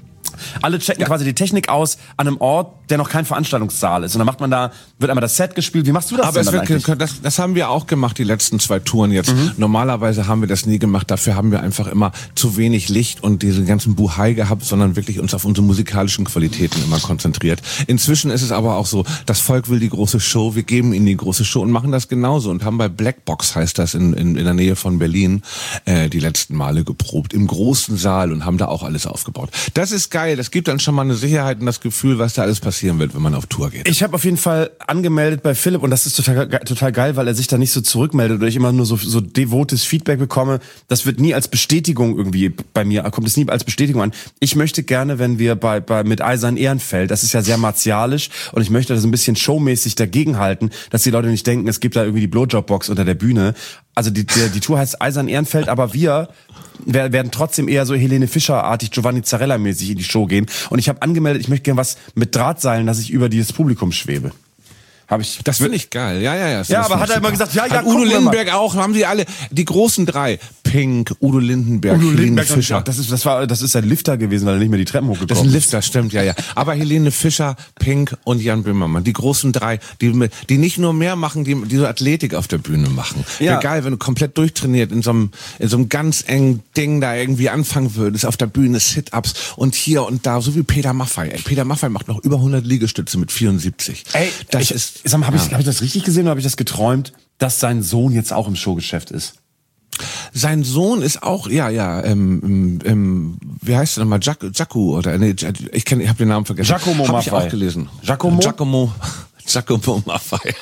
alle checken ja. quasi die Technik aus an einem Ort, der noch kein Veranstaltungssaal ist. Und dann macht man da, wird einmal das Set gespielt. Wie machst du das Aber denn es dann wird, eigentlich? Das, das haben wir auch gemacht, die letzten zwei Touren jetzt. Mhm. Normalerweise haben wir das nie gemacht. Dafür haben wir einfach immer zu wenig Licht und diese ganzen Buhai gehabt, sondern wirklich uns auf unsere musikalischen Qualitäten immer konzentriert. Inzwischen ist es aber auch so, das Volk will die große Show, wir geben ihnen die große Show und machen das genauso und haben bei Blackbox, heißt das, in, in, in der Nähe von Berlin, äh, die letzten Male geprobt, im großen Saal und haben da auch alles aufgebaut. Das ist geil, das gibt dann schon mal eine Sicherheit und das Gefühl, was da alles passieren wird, wenn man auf Tour geht. Ich habe auf jeden Fall angemeldet bei Philipp und das ist total, total geil, weil er sich da nicht so zurückmeldet oder ich immer nur so, so devotes Feedback bekomme. Das wird nie als Bestätigung irgendwie bei mir, kommt es nie als Bestätigung an. Ich möchte gerne, wenn wir bei, bei mit Eisern Ehrenfeld, das ist ja sehr martialisch und ich möchte das ein bisschen showmäßig dagegenhalten, dass die Leute nicht denken, es gibt da irgendwie die Blowjob-Box unter der Bühne. Also die, die, die Tour heißt Eisern Ehrenfeld, aber wir werden trotzdem eher so Helene Fischer-artig, Giovanni Zarella-mäßig in die Show gehen. Und ich habe angemeldet, ich möchte gerne was mit Drahtseilen, dass ich über dieses Publikum schwebe. Hab ich, das finde ich geil, ja, ja, ja. Ja, aber hat er immer gesagt, ja, ja, hat Udo Lindenberg auch, haben sie alle, die großen drei, Pink, Udo Lindenberg, Udo Helene Lindenberg Fischer. Das ist, das war, das ist ein Lifter gewesen, weil er nicht mehr die Treppen hochgekommen ist. Das ist ein Lifter, stimmt, ja, ja. Aber Helene Fischer, Pink und Jan Böhmermann, die großen drei, die, die nicht nur mehr machen, die, die so Athletik auf der Bühne machen. Ja. Wäre geil, wenn du komplett durchtrainiert in so einem, in so einem ganz engen Ding da irgendwie anfangen würdest, auf der Bühne Sit-Ups und hier und da, so wie Peter Maffay. Ey, Peter Maffay macht noch über hundert Liegestütze mit vierundsiebzig. Ey, das ich, ist, sag mal, hab ja. ich, hab ich das richtig gesehen oder habe ich das geträumt, dass sein Sohn jetzt auch im Showgeschäft ist? Sein Sohn ist auch, ja, ja, ähm, ähm, wie heißt er nochmal, Jac, Jacu oder, nee, ich kenne, ich habe den Namen vergessen. Giacomo Maffay. Hab ich auch gelesen. Giacomo? Giacomo, Giacomo Maffay.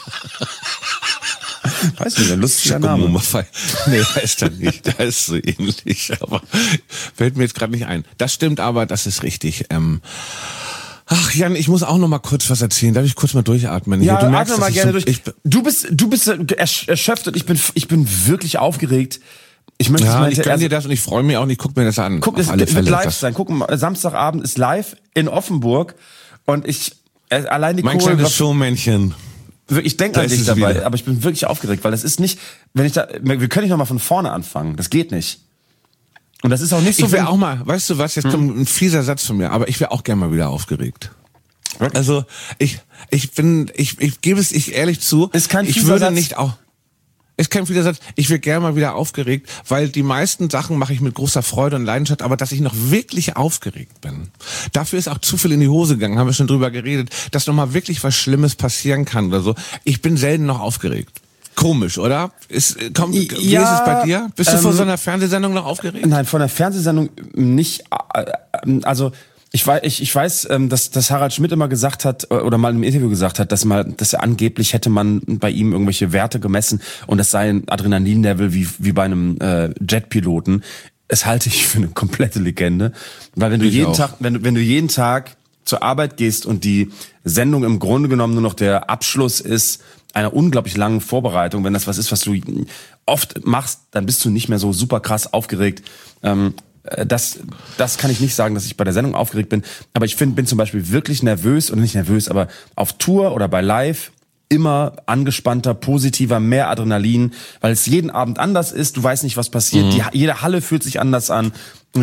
Weiß nicht, ein lustiger Giacomo Name. Maffay. Nee, da ist er nicht, da ist so ähnlich, aber fällt mir jetzt gerade nicht ein. Das stimmt aber, das ist richtig, ähm, ach Jan, ich muss auch noch mal kurz was erzählen. Darf ich kurz mal durchatmen? Ja, du merkst, atme mal gerne so, durch. Ich, du bist, du bist erschöpft und ich bin, ich bin wirklich aufgeregt. Ich möchte ja, mal ich gönn also, dir das und ich freue mich auch und ich guck mir das an. Guck, es wird live sein. Guck mal, Samstagabend ist live in Offenburg und ich äh, allein die mein kleines Showmännchen. Ich denke an dich dabei, wieder. aber ich bin wirklich aufgeregt, weil das ist nicht, wenn ich da, wir können nicht nochmal von vorne anfangen. Das geht nicht. Und das ist auch nicht so. Ich wäre auch mal, weißt du was, jetzt hm. kommt ein fieser Satz von mir, aber ich wäre auch gerne mal wieder aufgeregt. Wirklich? Also, ich, ich bin, ich, ich gebe es ich ehrlich zu, ist kein ich würde Satz. nicht auch, ist kein fieser Satz, ich wäre gerne mal wieder aufgeregt, weil die meisten Sachen mache ich mit großer Freude und Leidenschaft, aber dass ich noch wirklich aufgeregt bin. Dafür ist auch zu viel in die Hose gegangen, haben wir schon drüber geredet, dass noch mal wirklich was Schlimmes passieren kann oder so. Ich bin selten noch aufgeregt. Komisch, oder? Ist, kommt, ja, wie ist es bei dir? Bist du ähm, vor so einer Fernsehsendung noch aufgeregt? Nein, vor einer Fernsehsendung nicht. Also ich weiß, ich, ich weiß, dass, dass Harald Schmidt immer gesagt hat oder mal im Interview gesagt hat, dass mal, dass er angeblich hätte man bei ihm irgendwelche Werte gemessen und das sei ein Adrenalinlevel wie wie bei einem äh, Jetpiloten. Das halte ich für eine komplette Legende, weil wenn du ich jeden auch. Tag, wenn du wenn du jeden Tag zur Arbeit gehst und die Sendung im Grunde genommen nur noch der Abschluss ist einer unglaublich langen Vorbereitung, wenn das was ist, was du oft machst, dann bist du nicht mehr so super krass aufgeregt. Ähm, das, das kann ich nicht sagen, dass ich bei der Sendung aufgeregt bin. Aber ich find, bin zum Beispiel wirklich nervös, oder nicht nervös, aber auf Tour oder bei Live immer angespannter, positiver, mehr Adrenalin, weil es jeden Abend anders ist. Du weißt nicht, was passiert. Mhm. Die, jede Halle fühlt sich anders an.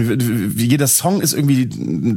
Jeder Song ist irgendwie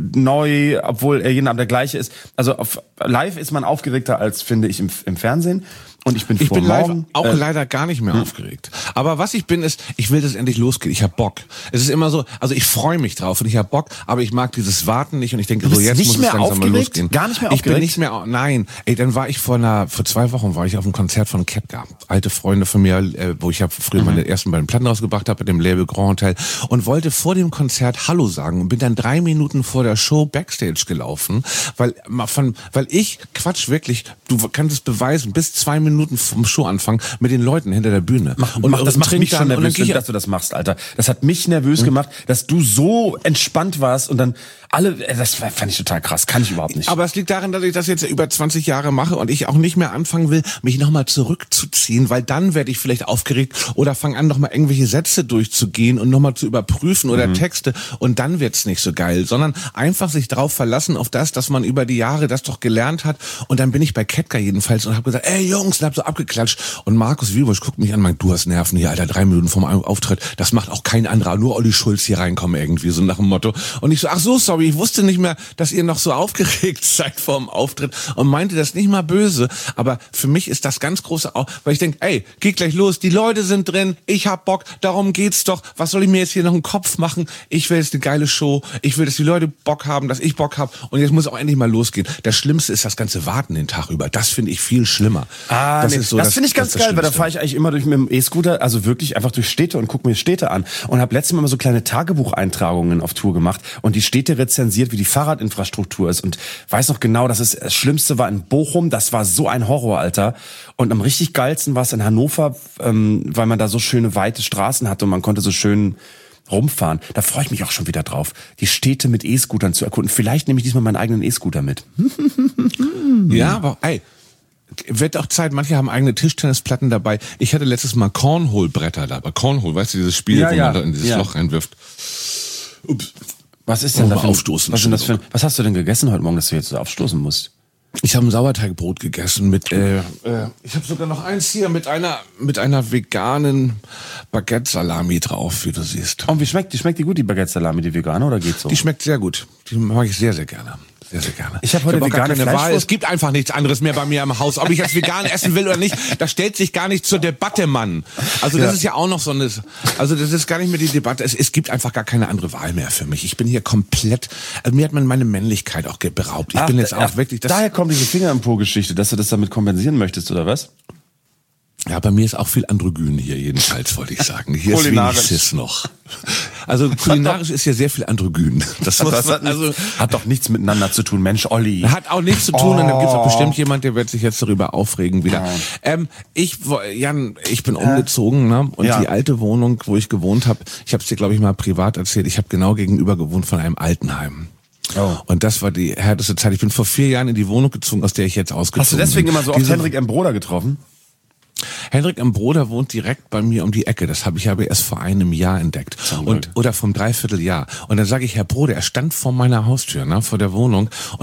neu, obwohl er jeden Abend der gleiche ist. Also auf Live ist man aufgeregter als, finde ich, im, im Fernsehen. Und ich bin ich vor bin morgen, live auch äh, leider gar nicht mehr hm. aufgeregt. Aber was ich bin, ist, ich will, dass es endlich losgeht. Ich hab Bock. Es ist immer so, also ich freue mich drauf und ich hab Bock, aber ich mag dieses Warten nicht und ich denke, so jetzt muss es langsam mal losgehen. Gar nicht mehr aufgeregt? Ich bin nicht mehr, nein. Ey, dann war ich vor einer, vor zwei Wochen war ich auf einem Konzert von Ketka. Alte Freunde von mir, äh, wo ich ja früher mhm. meine ersten beiden Platten rausgebracht habe, mit dem Label Grand Hotel und wollte vor dem Konzert Hallo sagen und bin dann drei Minuten vor der Show Backstage gelaufen, weil, von, weil ich, Quatsch, wirklich, du kannst es beweisen, bis zwei Minuten vom Show anfangen mit den Leuten hinter der Bühne. Mach, und mach, das macht mich schon nervös, dass du das machst, Alter. Das hat mich nervös mhm. gemacht, dass du so entspannt warst und dann alle, das fand ich total krass, kann ich überhaupt nicht. Aber es liegt daran, dass ich das jetzt über zwanzig Jahre mache und ich auch nicht mehr anfangen will, mich nochmal zurückzuziehen, weil dann werde ich vielleicht aufgeregt oder fange an, nochmal irgendwelche Sätze durchzugehen und nochmal zu überprüfen oder mhm. Texte und dann wird's nicht so geil, sondern einfach sich drauf verlassen auf das, dass man über die Jahre das doch gelernt hat und dann bin ich bei Ketka jedenfalls und habe gesagt, ey Jungs, und hab so abgeklatscht und Markus Wiebusch guckt mich an und meint, du hast Nerven hier, Alter, drei Minuten vorm Auftritt, das macht auch kein anderer, nur Olli Schulz hier reinkommen irgendwie, so nach dem Motto. Und ich so, ach so, sorry, ich wusste nicht mehr, dass ihr noch so aufgeregt seid vorm Auftritt und meinte das nicht mal böse, aber für mich ist das ganz große, weil ich denke, ey, geht gleich los, die Leute sind drin, ich hab Bock, darum geht's doch, was soll ich mir jetzt hier noch einen Kopf machen, ich will jetzt eine geile Show, ich will, dass die Leute Bock haben, dass ich Bock habe und jetzt muss auch endlich mal losgehen. Das Schlimmste ist das ganze Warten den Tag über, das finde ich viel schlimmer. Ah, das nee, ist so, das, das finde ich ganz geil, weil da fahre ich eigentlich immer durch mit dem E-Scooter, also wirklich einfach durch Städte und gucke mir Städte an und habe letztes Mal immer so kleine Tagebucheintragungen auf Tour gemacht und die Städte rezensiert, wie die Fahrradinfrastruktur ist und weiß noch genau, dass es das Schlimmste war in Bochum, das war so ein Horror, Alter. Und am richtig geilsten war es in Hannover, ähm, weil man da so schöne weite Straßen hatte und man konnte so schön rumfahren. Da freue ich mich auch schon wieder drauf, die Städte mit E-Scootern zu erkunden. Vielleicht nehme ich diesmal meinen eigenen E-Scooter mit. Ja, aber ey, wird auch Zeit, manche haben eigene Tischtennisplatten dabei. Ich hatte letztes Mal Cornhole-Bretter dabei. Cornhole, weißt du, dieses Spiel, ja, wo ja, man da in dieses ja. Loch reinwirft. Ups. Was ist denn oh, da für aufstoßen? Was, das für, was hast du denn gegessen heute Morgen, dass du jetzt so aufstoßen musst? Ich habe ein Sauerteigbrot gegessen mit, äh, äh, ich habe sogar noch eins hier mit einer mit einer veganen Baguette-Salami drauf, wie du siehst. Und wie schmeckt die? Schmeckt die gut, die Baguette-Salami, die vegane, oder geht's so? Die schmeckt sehr gut. Die mag ich sehr, sehr gerne. Sehr, sehr gerne. Ich habe heute ich hab vegane keine Wahl. Es gibt einfach nichts anderes mehr bei mir im Haus. Ob ich jetzt vegan essen will oder nicht, das stellt sich gar nicht zur Debatte, Mann. Also das ja. ist ja auch noch so eine, also das ist gar nicht mehr die Debatte. Es, es gibt einfach gar keine andere Wahl mehr für mich. Ich bin hier komplett, also mir hat man meine Männlichkeit auch beraubt. Ich ach, bin jetzt auch ach, wirklich... Das, daher kommt diese Finger im Po-Geschichte, dass du das damit kompensieren möchtest, oder was? Ja, bei mir ist auch viel Androgyn hier jedenfalls, wollte ich sagen. Hier ist wenig Cis noch. Also kulinarisch ist ja sehr viel Androgyn. Das, muss, das hat, also, hat doch nichts miteinander zu tun, Mensch, Olli. Hat auch nichts zu tun oh. und dann gibt's auch bestimmt jemand, der wird sich jetzt darüber aufregen wieder. Ja. Ähm, ich, Jan, ich bin umgezogen, ne? Und ja. die alte Wohnung, wo ich gewohnt habe, ich habe es dir, glaube ich, mal privat erzählt, ich habe genau gegenüber gewohnt von einem Altenheim. Oh. Und das war die härteste Zeit. Ich bin vor vier Jahren in die Wohnung gezogen, aus der ich jetzt ausgezogen bin. Hast du deswegen bin. immer so oft Diese, Henrik M. Broder getroffen? Henrik M. Broder wohnt direkt bei mir um die Ecke. Das habe ich aber erst vor einem Jahr entdeckt. Und, oder vom Dreivierteljahr. Und dann sage ich, Herr Broder, er stand vor meiner Haustür, ne, vor der Wohnung. Und er so,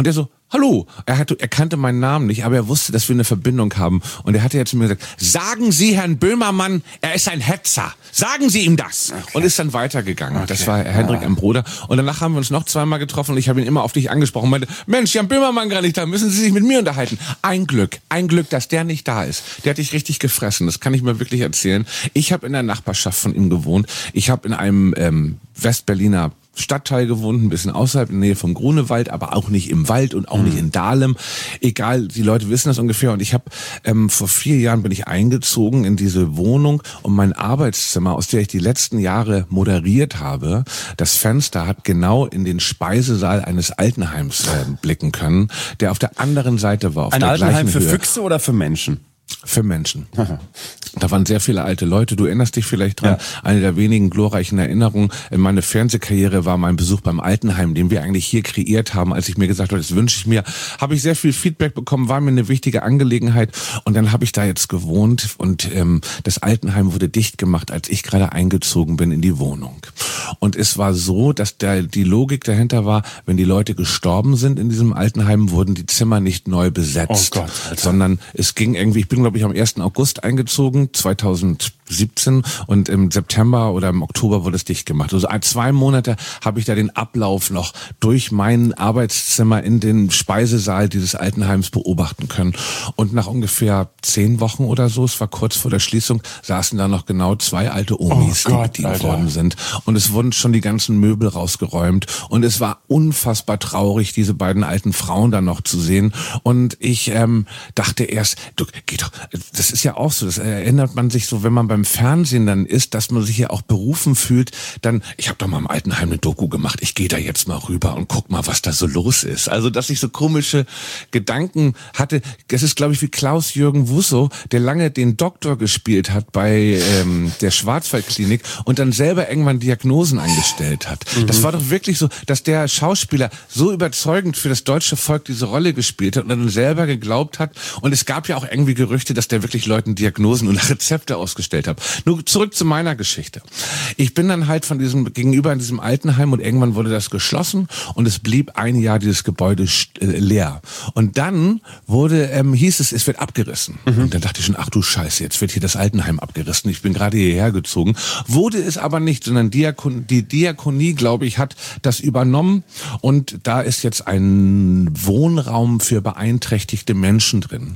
Hallo, er hatte, er kannte meinen Namen nicht, aber er wusste, dass wir eine Verbindung haben. Und er hatte jetzt zu mir gesagt, sagen Sie Herrn Böhmermann, er ist ein Hetzer. Sagen Sie ihm das. Okay. Und ist dann weitergegangen. Okay. Das war Hendrik M. Broder. Und danach haben wir uns noch zweimal getroffen und ich habe ihn immer auf dich angesprochen und meinte, Mensch, Jan Böhmermann gar nicht da, müssen Sie sich mit mir unterhalten. Ein Glück, ein Glück, dass der nicht da ist. Der hat dich richtig gefressen, das kann ich mir wirklich erzählen. Ich habe in der Nachbarschaft von ihm gewohnt. Ich habe in einem ähm, Westberliner Stadtteil gewohnt, ein bisschen außerhalb, in der Nähe vom Grunewald, aber auch nicht im Wald und auch mhm. nicht in Dahlem. Egal, die Leute wissen das ungefähr. Und ich habe ähm, vor vier Jahren bin ich eingezogen in diese Wohnung und mein Arbeitszimmer, aus der ich die letzten Jahre moderiert habe, das Fenster hat genau in den Speisesaal eines Altenheims äh, blicken können, der auf der anderen Seite war. Auf Ein der Altenheim für Höhe. Füchse oder für Menschen? Für Menschen. Aha. Da waren sehr viele alte Leute. Du erinnerst dich vielleicht dran. Ja. Eine der wenigen glorreichen Erinnerungen in meiner Fernsehkarriere war mein Besuch beim Altenheim, den wir eigentlich hier kreiert haben. Als ich mir gesagt habe, das wünsche ich mir, habe ich sehr viel Feedback bekommen, war mir eine wichtige Angelegenheit. Und dann habe ich da jetzt gewohnt und ähm, das Altenheim wurde dicht gemacht, als ich gerade eingezogen bin in die Wohnung. Und es war so, dass der, die Logik dahinter war, wenn die Leute gestorben sind in diesem Altenheim, wurden die Zimmer nicht neu besetzt, oh Gott, Alter. sondern es ging irgendwie, ich bin glaube ich am ersten August eingezogen, zweitausendsiebzehn, und im September oder im Oktober wurde es dicht gemacht. Also zwei Monate habe ich da den Ablauf noch durch mein Arbeitszimmer in den Speisesaal dieses Altenheims beobachten können. Und nach ungefähr zehn Wochen oder so, es war kurz vor der Schließung, saßen da noch genau zwei alte Omis, oh Gott, die bedient Alter. worden sind. Und es wurden schon die ganzen Möbel rausgeräumt. Und es war unfassbar traurig, diese beiden alten Frauen da noch zu sehen. Und ich ähm, dachte erst, du, geh doch, das ist ja auch so, das erinnert man sich so, wenn man beim Fernsehen dann ist, dass man sich ja auch berufen fühlt, dann, ich habe doch mal im Altenheim eine Doku gemacht, ich gehe da jetzt mal rüber und guck mal, was da so los ist. Also, dass ich so komische Gedanken hatte, das ist, glaube ich, wie Klaus-Jürgen Wusso, der lange den Doktor gespielt hat bei ähm, der Schwarzwaldklinik und dann selber irgendwann Diagnosen angestellt hat. Mhm. Das war doch wirklich so, dass der Schauspieler so überzeugend für das deutsche Volk diese Rolle gespielt hat und dann selber geglaubt hat. Und es gab ja auch irgendwie Gerüchte, dass der wirklich Leuten Diagnosen und Rezepte ausgestellt hat. Nur zurück zu meiner Geschichte. Ich bin dann halt von diesem gegenüber in diesem Altenheim und irgendwann wurde das geschlossen und es blieb ein Jahr dieses Gebäude äh, leer. Und dann wurde ähm, hieß es, es wird abgerissen. Mhm. Und dann dachte ich schon, ach du Scheiße, jetzt wird hier das Altenheim abgerissen. Ich bin gerade hierher gezogen. Wurde es aber nicht, sondern Diakon, die Diakonie, glaube ich, hat das übernommen und da ist jetzt ein Wohnraum für beeinträchtigte Menschen drin.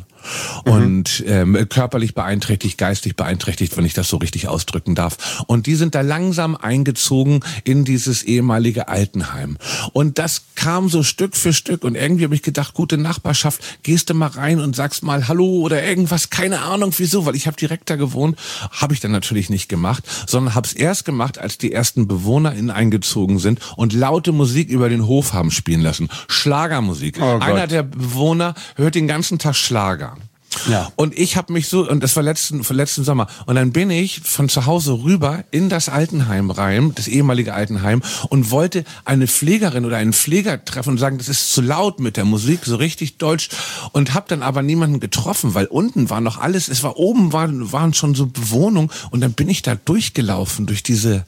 Und ähm, körperlich beeinträchtigt, geistig beeinträchtigt, wenn ich das so richtig ausdrücken darf. Und die sind da langsam eingezogen in dieses ehemalige Altenheim. Und das kam so Stück für Stück. Und irgendwie habe ich gedacht, gute Nachbarschaft, gehst du mal rein und sagst mal Hallo oder irgendwas, keine Ahnung wieso, weil ich habe direkt da gewohnt. Habe ich dann natürlich nicht gemacht, sondern habe es erst gemacht, als die ersten BewohnerInnen eingezogen sind und laute Musik über den Hof haben spielen lassen. Schlagermusik. Oh Einer der Bewohner hört den ganzen Tag Schlager. Ja. Und ich habe mich so, und das war letzten, für letzten Sommer, und dann bin ich von zu Hause rüber in das Altenheim rein, das ehemalige Altenheim, und wollte eine Pflegerin oder einen Pfleger treffen und sagen, das ist zu laut mit der Musik, so richtig deutsch, und habe dann aber niemanden getroffen, weil unten war noch alles, es war oben, waren, waren schon so Bewohnungen, und dann bin ich da durchgelaufen durch diese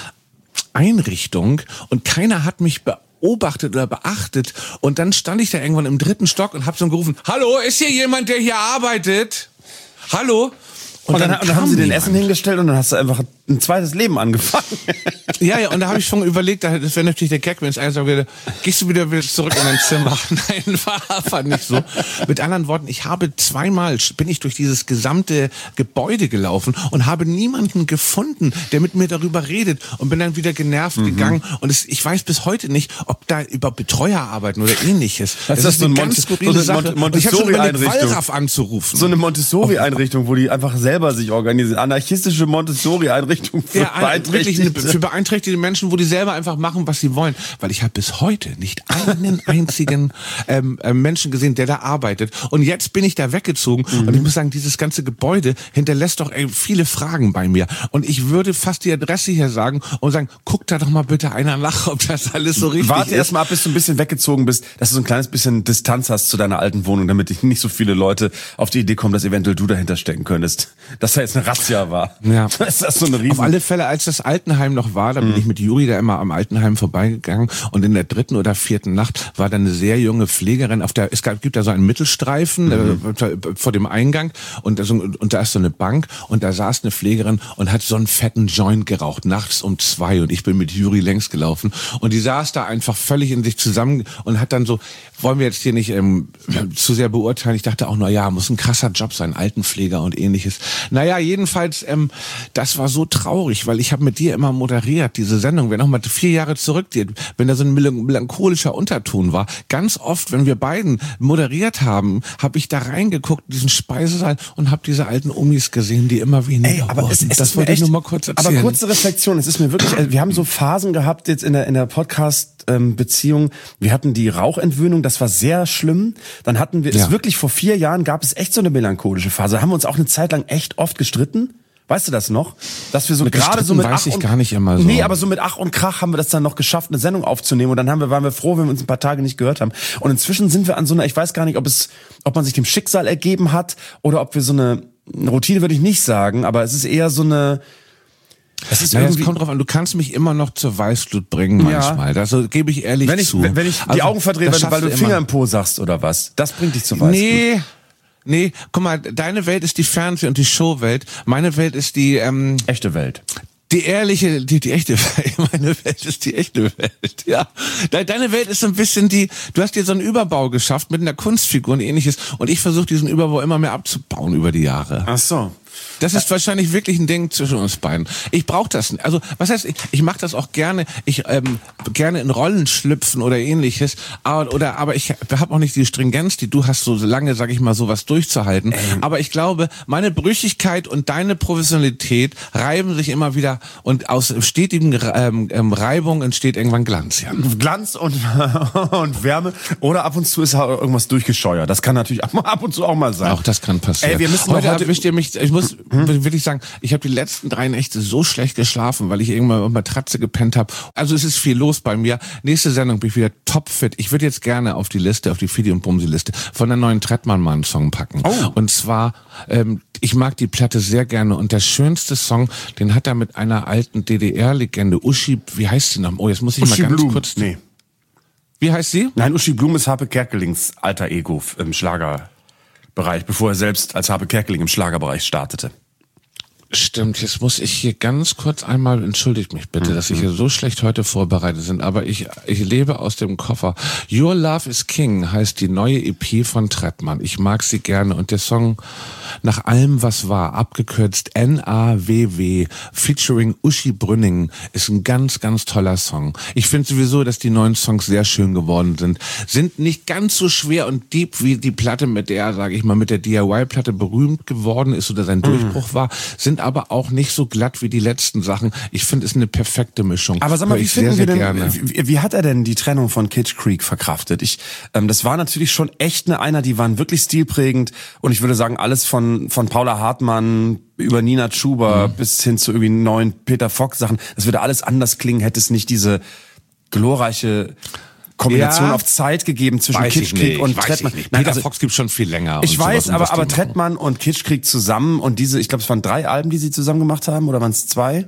Einrichtung und keiner hat mich beobachtet. beobachtet oder beachtet und dann stand ich da irgendwann im dritten Stock und hab so gerufen, hallo, ist hier jemand, der hier arbeitet? Hallo? Und, und dann, dann, und dann haben sie den Essen hingestellt und dann hast du einfach ein zweites Leben angefangen. Ja, ja, und da habe ich schon überlegt, das wäre natürlich der Gag, wenn es einer sagen würde, gehst du wieder, wieder zurück in dein Zimmer? Nein, war einfach nicht so. Mit anderen Worten, ich habe zweimal, bin ich durch dieses gesamte Gebäude gelaufen und habe niemanden gefunden, der mit mir darüber redet und bin dann wieder genervt mhm. gegangen und es, ich weiß bis heute nicht, ob da über Betreuer arbeiten oder ähnliches. Das, das ist so eine ganz skurrile Sache. Und ich habe schon überlegt, Wallraff anzurufen. So eine Montessori-Einrichtung, wo die einfach selber sich organisieren. Anarchistische Montessori-Einrichtung für, ja, Beeinträchtigte. Wirklich eine, für beeinträchtigte Menschen, wo die selber einfach machen, was sie wollen. Weil ich habe bis heute nicht einen einzigen ähm, äh, Menschen gesehen, der da arbeitet. Und jetzt bin ich da weggezogen. Mhm. Und ich muss sagen, dieses ganze Gebäude hinterlässt doch ey, viele Fragen bei mir. Und ich würde fast die Adresse hier sagen und sagen, guck da doch mal bitte einer nach, ob das alles so richtig Warte ist. Warte erst mal ab, bis du ein bisschen weggezogen bist, dass du so ein kleines bisschen Distanz hast zu deiner alten Wohnung, damit nicht so viele Leute auf die Idee kommen, dass eventuell du dahinter stecken könntest. Dass da jetzt eine Razzia war. Ja. Dass das so eine riesen... Auf alle Fälle, als das Altenheim noch war, da bin mhm. ich mit Juri da immer am Altenheim vorbeigegangen und in der dritten oder vierten Nacht war da eine sehr junge Pflegerin auf der, es gab, gibt da so einen Mittelstreifen mhm. äh, vor dem Eingang und da, so, und da ist so eine Bank und da saß eine Pflegerin und hat so einen fetten Joint geraucht, nachts um zwei und ich bin mit Juri längs gelaufen und die saß da einfach völlig in sich zusammen und hat dann so, wollen wir jetzt hier nicht ähm, zu sehr beurteilen, ich dachte auch, na ja, muss ein krasser Job sein, Altenpfleger und ähnliches. Naja, jedenfalls, ähm, das war so traurig, weil ich habe mit dir immer moderiert, diese Sendung, wenn noch mal vier Jahre zurückgeht, wenn da so ein melancholischer Unterton war. Ganz oft, wenn wir beiden moderiert haben, habe ich da reingeguckt, diesen Speisesaal und habe diese alten Omis gesehen, die immer weniger Ey, aber wurden. Es, es das wollte ich nur mal kurz erzählen. Aber kurze Reflexion, es ist mir wirklich, wir haben so Phasen gehabt jetzt in der, in der Podcast-Beziehung, wir hatten die Rauchentwöhnung, das war sehr schlimm. Dann hatten wir, ja. es wirklich vor vier Jahren gab es echt so eine melancholische Phase. Da haben wir uns auch eine Zeit lang echt oft gestritten. Weißt du das noch? Dass wir so gerade so mit weiß Ach ich und, gar nicht immer so. Nee, aber so mit Ach und Krach haben wir das dann noch geschafft, eine Sendung aufzunehmen und dann haben wir, waren wir froh, wenn wir uns ein paar Tage nicht gehört haben. Und inzwischen sind wir an so einer, ich weiß gar nicht, ob es, ob man sich dem Schicksal ergeben hat oder ob wir so eine, eine Routine würde ich nicht sagen, aber es ist eher so eine, es ist naja, es kommt drauf an, du kannst mich immer noch zur Weißglut bringen manchmal. Ja. Das gebe ich ehrlich wenn ich, zu. Wenn ich die also, Augen verdrehe, weil, weil du Finger im Po sagst oder was, das bringt dich zur Weißglut. Nee. Nee, guck mal, deine Welt ist die Fernseh- und die Showwelt. Meine Welt ist die ähm, echte Welt. Die ehrliche, die, die echte Welt. Meine Welt ist die echte Welt, ja. Deine Welt ist so ein bisschen die, du hast dir so einen Überbau geschafft mit einer Kunstfigur und ähnliches und ich versuche diesen Überbau immer mehr abzubauen über die Jahre. Ach so. Das ist wahrscheinlich wirklich ein Ding zwischen uns beiden. Ich brauche das nicht. Also, was heißt, ich, ich mache das auch gerne. Ich ähm, gerne in Rollen schlüpfen oder ähnliches. Aber, oder, aber ich habe auch nicht die Stringenz, die du hast, so lange, sag ich mal, sowas durchzuhalten. Ähm. Aber ich glaube, meine Brüchigkeit und deine Professionalität reiben sich immer wieder und aus stetigen ähm, ähm, Reibung entsteht irgendwann Glanz. Ja. Glanz und, und Wärme. Oder ab und zu ist halt irgendwas durchgescheuert. Das kann natürlich ab und zu auch mal sein. Auch das kann passieren. Ey, wir müssen heute heute erwischt ihr mich, ich muss Hm? will ich sagen, ich habe die letzten drei Nächte so schlecht geschlafen, weil ich irgendwann auf Matratze gepennt habe. Also es ist viel los bei mir. Nächste Sendung bin ich wieder topfit. Ich würde jetzt gerne auf die Liste, auf die Fidi und Bumsi Liste von der neuen Trettmann mal einen Song packen. Oh. Und zwar, ähm, ich mag die Platte sehr gerne und der schönste Song, den hat er mit einer alten D D R-Legende, Uschi, wie heißt sie noch? Oh, jetzt muss ich Uschi mal ganz Blum. kurz... Nee. Wie heißt sie? Nein, Uschi Blum ist Harpe Kerkelings alter Ego im Schlagerbereich, bevor er selbst als Harpe Kerkeling im Schlagerbereich startete. Stimmt, jetzt muss ich hier ganz kurz einmal, entschuldigt mich bitte, mhm. dass ich hier so schlecht heute vorbereitet bin, aber ich ich lebe aus dem Koffer. Your Love is King heißt die neue E P von Trettmann. Ich mag sie gerne und der Song Nach allem, was war, abgekürzt N A W W, featuring Uschi Brünning, ist ein ganz, ganz toller Song. Ich finde sowieso, dass die neuen Songs sehr schön geworden sind. Sind nicht ganz so schwer und deep wie die Platte, mit der, sage ich mal, mit der D I Y-Platte berühmt geworden ist oder sein Durchbruch mhm. war, sind aber auch nicht so glatt wie die letzten Sachen. Ich finde, es ist eine perfekte Mischung. Aber sag mal, wie finden sehr, wir sehr denn, wie, wie hat er denn die Trennung von Kitsch Creek verkraftet? Ich, ähm, das war natürlich schon echt eine einer, die waren wirklich stilprägend und ich würde sagen, alles von, von Paula Hartmann über Nina Chuba mhm. bis hin zu irgendwie neuen Peter Fox Sachen. Das würde alles anders klingen, hätte es nicht diese glorreiche Kombination ja, auf Zeit gegeben zwischen Kitschkrieg und Trettmann. Peter also, Fox gibt's schon viel länger. Ich weiß, aber, aber Trettmann und Kitschkrieg zusammen und diese, ich glaube, es waren drei Alben, die sie zusammen gemacht haben, oder waren es zwei?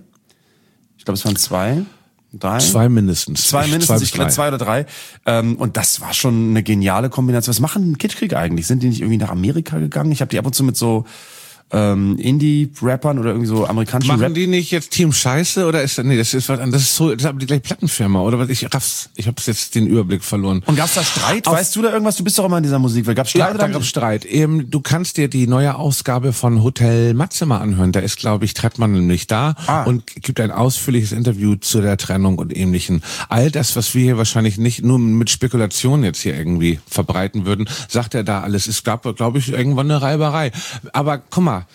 Ich glaube, es waren zwei. Drei? Zwei mindestens. Zwei mindestens, zwei ich glaube zwei oder drei. Ähm, und das war schon eine geniale Kombination. Was machen Kitschkrieg eigentlich? Sind die nicht irgendwie nach Amerika gegangen? Ich habe die ab und zu mit so ähm, Indie-Rappern oder irgendwie so amerikanischen Machen Rap- die nicht jetzt Team Scheiße oder ist das, nee, das ist was anderes, das ist so, das ist die gleiche Plattenfirma oder was, ich raff's, ich hab's jetzt den Überblick verloren. Und gab's da Streit? Auf weißt du da irgendwas? Du bist doch immer in dieser Musikwelt. Gab's Streit? Ja, da gab's Streit. Eben, du kannst dir die neue Ausgabe von Hotel Matze mal anhören, da ist, glaube ich, Trettmann nämlich da ah. und gibt ein ausführliches Interview zu der Trennung und Ähnlichem. All das, was wir hier wahrscheinlich nicht nur mit Spekulation jetzt hier irgendwie verbreiten würden, sagt er da alles. Es gab, glaube ich, irgendwann eine Reiberei. Aber guck mal,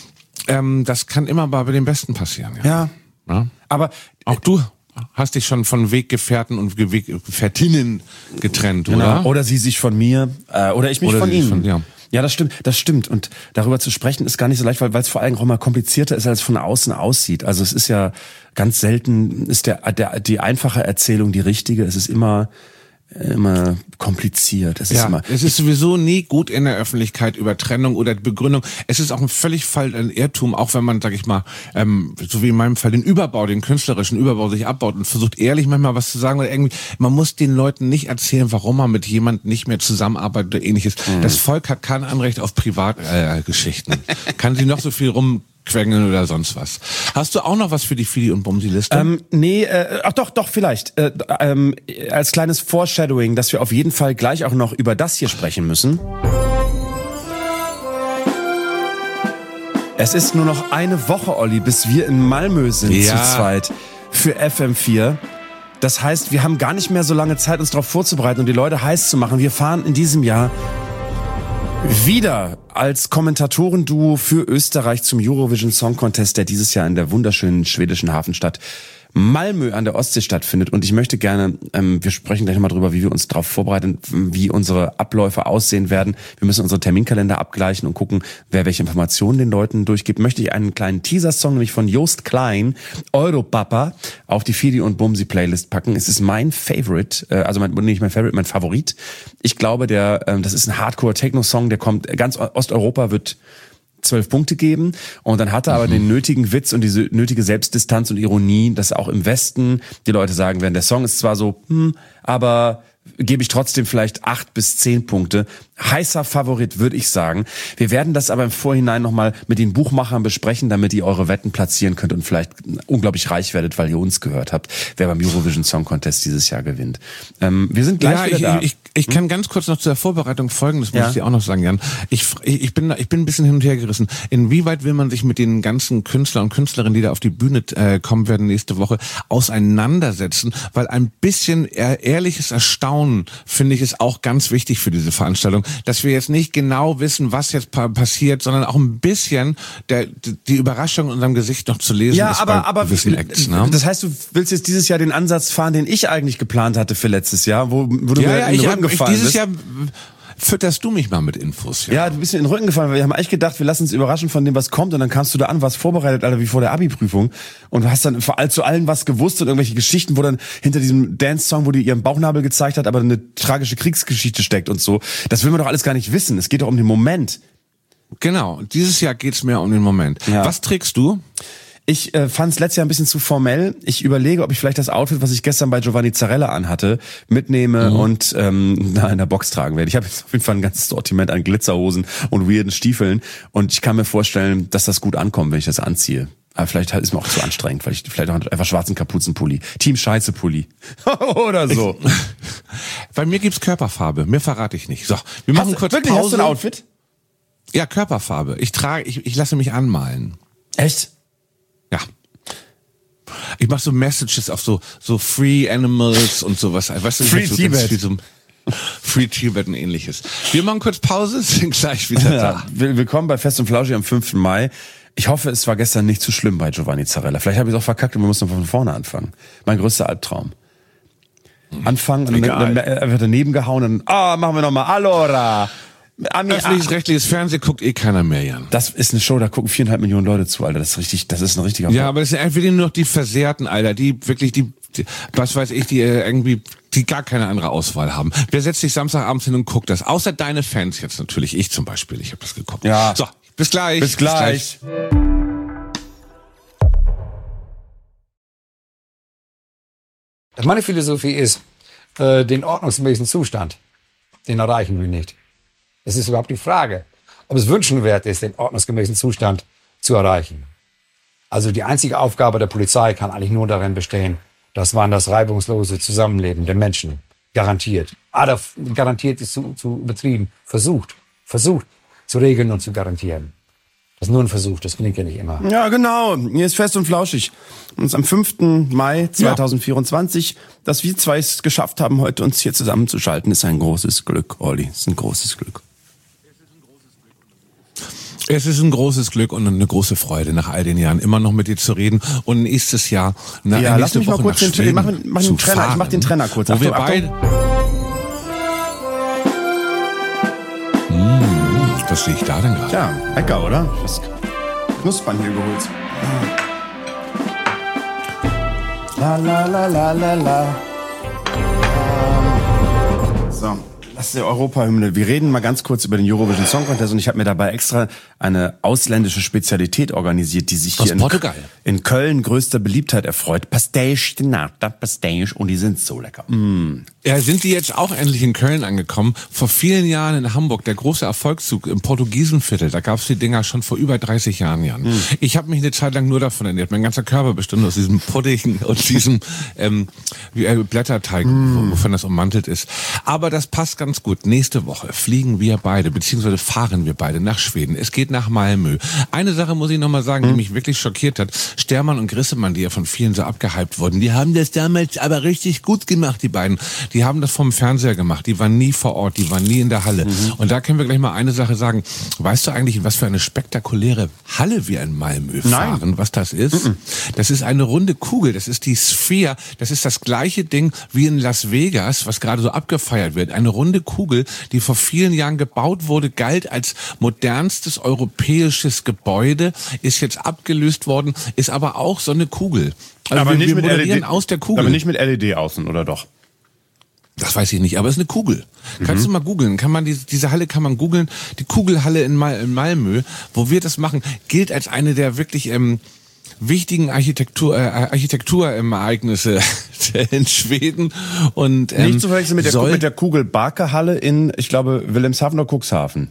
Ähm, das kann immer bei den Besten passieren. Ja. ja. ja. Aber auch du hast dich schon von Weggefährten und Weggefährtinnen getrennt, genau. oder? Oder sie sich von mir, äh, oder ich mich oder von ihnen. Von, ja. ja, das stimmt, das stimmt. Und darüber zu sprechen ist gar nicht so leicht, weil weil es vor allem auch mal komplizierter ist, als es von außen aussieht. Also es ist ja ganz selten, ist der, der die einfache Erzählung die richtige. Es ist immer immer kompliziert. Es ist ja, immer, es ist sowieso nie gut in der Öffentlichkeit über Trennung oder Begründung. Es ist auch ein völlig Fall ein Irrtum, auch wenn man, sag ich mal, ähm, so wie in meinem Fall den Überbau, den künstlerischen Überbau sich abbaut und versucht ehrlich manchmal was zu sagen oder irgendwie, man muss den Leuten nicht erzählen, warum man mit jemandem nicht mehr zusammenarbeitet oder ähnliches. Mhm. Das Volk hat kein Anrecht auf Privatgeschichten. Äh, Kann sie noch so viel rum quengeln oder sonst was. Hast du auch noch was für die Fili- und Bumsi-Liste? Ähm, nee, äh, ach doch, doch, vielleicht. Äh, ähm, als kleines Foreshadowing, dass wir auf jeden Fall gleich auch noch über das hier sprechen müssen. Es ist nur noch eine Woche, Olli, bis wir in Malmö sind ja. zu zweit für F M vier. Das heißt, wir haben gar nicht mehr so lange Zeit, uns darauf vorzubereiten und die Leute heiß zu machen. Wir fahren in diesem Jahr wieder als Kommentatorenduo für Österreich zum Eurovision Song Contest, der dieses Jahr in der wunderschönen schwedischen Hafenstadt Malmö an der Ostsee stattfindet. Und ich möchte gerne, ähm, wir sprechen gleich nochmal drüber, wie wir uns darauf vorbereiten, wie unsere Abläufe aussehen werden. Wir müssen unsere Terminkalender abgleichen und gucken, wer welche Informationen den Leuten durchgibt. Möchte ich einen kleinen Teaser-Song, nämlich von Joost Klein, Europapa, auf die Fili- und Bumsi-Playlist packen. Es ist mein Favorite, äh, also mein, nicht mein Favorite, mein Favorit. Ich glaube, der, ähm, das ist ein Hardcore-Techno-Song, der kommt, ganz Osteuropa wird zwölf Punkte geben und dann hat er aber mhm. den nötigen Witz und diese nötige Selbstdistanz und Ironie, dass auch im Westen die Leute sagen werden, der Song ist zwar so, hm, aber gebe ich trotzdem vielleicht acht bis zehn Punkte. Heißer Favorit, würde ich sagen. Wir werden das aber im Vorhinein nochmal mit den Buchmachern besprechen, damit ihr eure Wetten platzieren könnt und vielleicht unglaublich reich werdet, weil ihr uns gehört habt, wer beim Eurovision Song Contest dieses Jahr gewinnt. Ähm, wir sind gleich ja, wieder ich, da. Ich, ich kann ganz kurz noch zur Vorbereitung Folgendes, muss ja. ich dir auch noch sagen, Jan. Ich, ich, bin, ich bin ein bisschen hin und her gerissen. Inwieweit will man sich mit den ganzen Künstlern und Künstlerinnen, die da auf die Bühne äh, kommen werden nächste Woche, auseinandersetzen? Weil ein bisschen ehrliches Erstaunen, finde ich, ist auch ganz wichtig für diese Veranstaltung, dass wir jetzt nicht genau wissen, was jetzt pa- passiert, sondern auch ein bisschen der, die Überraschung in unserem Gesicht noch zu lesen ja, ist aber, bei aber gewissen Acts. Ne? Das heißt, du willst jetzt dieses Jahr den Ansatz fahren, den ich eigentlich geplant hatte für letztes Jahr, wo, wo du ja, mir ja, in den ich Rücken hab, gefallen ich, dieses bist. Jahr fütterst du mich mal mit Infos. Ja, ja, du bist mir in den Rücken gefallen, weil wir haben eigentlich gedacht, wir lassen uns überraschen von dem, was kommt und dann kamst du da an, warst vorbereitet, Alter, wie vor der Abi-Prüfung und hast dann vor all, zu allen was gewusst und irgendwelche Geschichten, wo dann hinter diesem Dance-Song, wo die ihren Bauchnabel gezeigt hat, aber eine tragische Kriegsgeschichte steckt und so. Das will man doch alles gar nicht wissen. Es geht doch um den Moment. Genau, dieses Jahr geht's mehr um den Moment. Ja. Was trägst du? Ich äh, fand es letztes Jahr ein bisschen zu formell. Ich überlege, ob ich vielleicht das Outfit, was ich gestern bei Giovanni Zarella anhatte, mitnehme mhm. und ähm, da in der Box tragen werde. Ich habe jetzt auf jeden Fall ein ganzes Sortiment an Glitzerhosen und weirden Stiefeln und ich kann mir vorstellen, dass das gut ankommt, wenn ich das anziehe. Aber vielleicht ist mir auch zu anstrengend, weil ich vielleicht auch einfach schwarzen Kapuzenpulli, Team Scheiße Pulli oder so. Ich, bei mir gibt's Körperfarbe, mehr verrate ich nicht. So, wir machen hast, kurz wirklich, Pause. Hast du ein Outfit? Ja, Körperfarbe. Ich trage, ich, ich lasse mich anmalen. Echt? Ja. Ich mache so Messages auf so so Free Animals und sowas. Weißt du, Free so Tibet. So Free Tibet und ähnliches. Wir machen kurz Pause, sind gleich wieder ja, da. Willkommen bei Fest und Flauschig am fünften Mai. Ich hoffe, es war gestern nicht zu schlimm bei Giovanni Zarella. Vielleicht habe ich es auch verkackt und wir mussten von vorne anfangen. Mein größter Albtraum. Anfangen und dann, dann wird daneben gehauen und ah, oh, machen wir nochmal. Allora. Öffentliches rechtliches Fernsehen guckt eh keiner mehr, Jan. Das ist eine Show, da gucken viereinhalb Millionen Leute zu, Alter. Das ist richtig, das ist ein richtiger Ja, aber das sind entweder nur noch die Versehrten, Alter, die wirklich die, die was weiß ich, die äh, irgendwie, die gar keine andere Auswahl haben. Wer setzt sich Samstagabends hin und guckt das? Außer deine Fans jetzt natürlich. Ich zum Beispiel, ich habe das geguckt. Ja. So, bis gleich. Bis gleich. Bis gleich. Meine Philosophie ist, äh, den ordnungsmäßigen Zustand, den erreichen wir nicht. Es ist überhaupt die Frage, ob es wünschenswert ist, den ordnungsgemäßen Zustand zu erreichen. Also die einzige Aufgabe der Polizei kann eigentlich nur darin bestehen, dass man das reibungslose Zusammenleben der Menschen garantiert. Ah, das garantiert ist zu, zu übertrieben. Versucht, versucht zu regeln und zu garantieren. Das ist nur ein Versuch, das gelingt ja nicht immer. Ja, genau. Hier ist Fest und Flauschig. Und am fünften Mai zweitausendvierundzwanzig, ja. Dass wir zwei es geschafft haben, heute uns hier zusammenzuschalten, ist ein großes Glück, Olli. Ist ein großes Glück. Es ist ein großes Glück und eine große Freude, nach all den Jahren immer noch mit dir zu reden und nächstes Jahr, na, ja, nächste lass mich Woche mal kurz nach den, Schweden mach, mach den Trainer, fahren, ich mach den Trainer kurz. Wo Achtung, wir beide, hm, was sehe ich da denn gerade? Tja, lecker, oder? Das Knuspern hier geholt. La la la la la la. So. Das ist die Europahymne. Wir reden mal ganz kurz über den Eurovision Song Contest und ich habe mir dabei extra eine ausländische Spezialität organisiert, die sich Aus hier in, Portugal. in Köln größter Beliebtheit erfreut. Pastéis de nata, Pastéis, und die sind so lecker. Mm. Ja, sind die jetzt auch endlich in Köln angekommen? Vor vielen Jahren in Hamburg, der große Erfolgszug im Portugiesenviertel, da gab's die Dinger schon vor über dreißig Jahren, Jan. Mm. Ich habe mich eine Zeit lang nur davon ernährt. Mein ganzer Körper bestand aus diesem Pudding und diesem ähm, Blätterteig, mm. wovon das ummantelt ist. Aber das passt ganz gut. Nächste Woche fliegen wir beide, beziehungsweise fahren wir beide nach Schweden. Es geht nach Malmö. Eine Sache muss ich noch mal sagen, die mich wirklich schockiert hat. Stermann und Grissemann, die ja von vielen so abgehypt wurden, die haben das damals aber richtig gut gemacht, die beiden. Die haben das vom Fernseher gemacht. Die waren nie vor Ort, die waren nie in der Halle. Mhm. Und da können wir gleich mal eine Sache sagen. Weißt du eigentlich, in was für eine spektakuläre Halle wir in Malmö fahren? Nein. Was das ist? Mhm. Das ist eine runde Kugel. Das ist die Sphere. Das ist das gleiche Ding wie in Las Vegas, was gerade so abgefeiert wird. Eine runde Kugel, die vor vielen Jahren gebaut wurde, galt als modernstes europäisches Gebäude, ist jetzt abgelöst worden, ist aber auch so eine Kugel. Also aber wir, nicht wir mit moderieren L E D, aus der Kugel. Aber nicht mit L E D außen, oder doch? Das weiß ich nicht, aber es ist eine Kugel. Mhm. Kannst du mal googeln? Kann man diese, diese Halle kann man googeln. Die Kugelhalle in, Mal, in Malmö, wo wir das machen, gilt als eine der wirklich ähm, wichtigen Architektur, äh, Architekturereignisse in Schweden. Und ähm, nicht zu verwechseln mit der, mit der Kugel-Barke-Halle in, ich glaube, Wilhelmshaven oder Cuxhaven.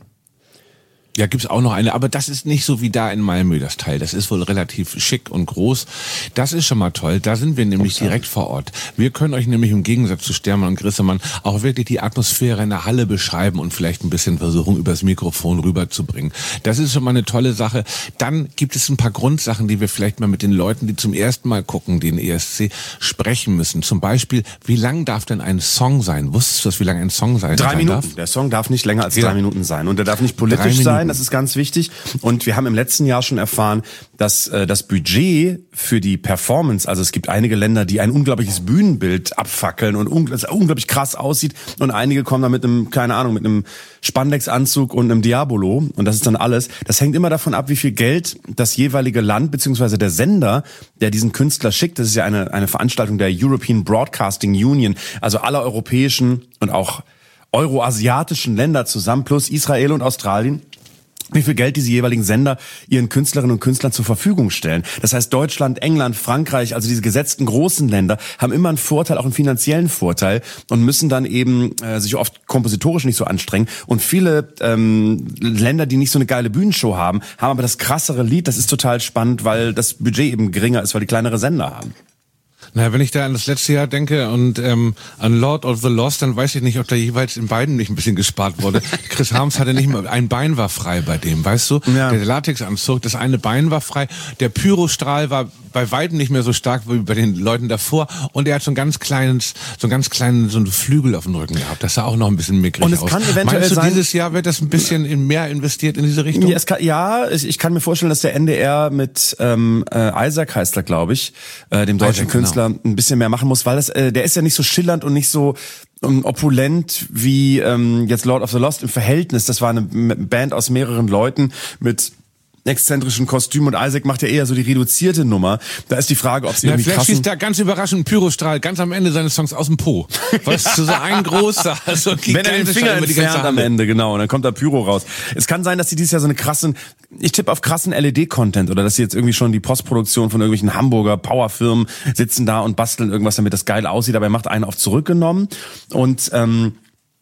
Ja, gibt's auch noch eine, aber das ist nicht so wie da in Malmö, das Teil. Das ist wohl relativ schick und groß. Das ist schon mal toll. Da sind wir nämlich okay. direkt vor Ort. Wir können euch nämlich im Gegensatz zu Stermann und Grissemann auch wirklich die Atmosphäre in der Halle beschreiben und vielleicht ein bisschen versuchen, übers Mikrofon rüberzubringen. Das ist schon mal eine tolle Sache. Dann gibt es ein paar Grundsachen, die wir vielleicht mal mit den Leuten, die zum ersten Mal gucken, den E S C, sprechen müssen. Zum Beispiel, wie lang darf denn ein Song sein? Wusstest du das, wie lang ein Song sein, drei sein Minuten. darf? Der Song darf nicht länger als ja. drei Minuten sein. Und der darf nicht politisch drei sein. Das ist ganz wichtig. Und wir haben im letzten Jahr schon erfahren, dass äh, das Budget für die Performance, also es gibt einige Länder, die ein unglaubliches Bühnenbild abfackeln und un- das unglaublich krass aussieht, und einige kommen da mit einem, keine Ahnung, mit einem Spandex-Anzug und einem Diabolo, und das ist dann alles. Das hängt immer davon ab, wie viel Geld das jeweilige Land beziehungsweise der Sender, der diesen Künstler schickt, das ist ja eine, eine Veranstaltung der European Broadcasting Union, also aller europäischen und auch euroasiatischen Länder zusammen, plus Israel und Australien, wie viel Geld diese jeweiligen Sender ihren Künstlerinnen und Künstlern zur Verfügung stellen. Das heißt, Deutschland, England, Frankreich, also diese gesetzten großen Länder, haben immer einen Vorteil, auch einen finanziellen Vorteil, und müssen dann eben äh, sich oft kompositorisch nicht so anstrengen. Und viele ähm, Länder, die nicht so eine geile Bühnenshow haben, haben aber das krassere Lied. Das ist total spannend, weil das Budget eben geringer ist, weil die kleinere Sender haben. Naja, wenn ich da an das letzte Jahr denke und ähm, an Lord of the Lost, dann weiß ich nicht, ob da jeweils in beiden nicht ein bisschen gespart wurde. Chris Harms hatte nicht mal, ein Bein war frei bei dem, weißt du? Ja. Der Latexanzug, das eine Bein war frei, der Pyrostrahl war bei weitem nicht mehr so stark wie bei den Leuten davor, und er hat so ein ganz kleines, so ein ganz kleinen, so einen Flügel auf dem Rücken gehabt. Das sah auch noch ein bisschen mickrig aus. Und es kann eventuell Meinst du, sein, dieses Jahr wird das ein bisschen in mehr investiert in diese Richtung? Ja, es kann, ja ich, ich kann mir vorstellen, dass der N D R mit ähm, äh, Isaac heißt er, glaube ich, äh, dem deutschen Isaac, Künstler, genau, ein bisschen mehr machen muss, weil das, äh, der ist ja nicht so schillernd und nicht so um, opulent wie ähm, jetzt Lord of the Lost im Verhältnis. Das war eine Band aus mehreren Leuten mit exzentrischen Kostüm, und Isaac macht ja eher so die reduzierte Nummer. Da ist die Frage, ob sie ja, irgendwie vielleicht krassen... schießt da ganz überraschend ein Pyrostrahl ganz am Ende seines Songs aus dem Po. Weißt du, so ein großer, so wenn er den Finger entfernt am Ende, genau, und dann kommt da Pyro raus. Es kann sein, dass sie dieses Jahr so eine krassen, ich tippe auf krassen L E D-Content, oder dass sie jetzt irgendwie schon die Postproduktion von irgendwelchen Hamburger Powerfirmen sitzen da und basteln irgendwas, damit das geil aussieht, aber er macht einen auf zurückgenommen. Und ähm,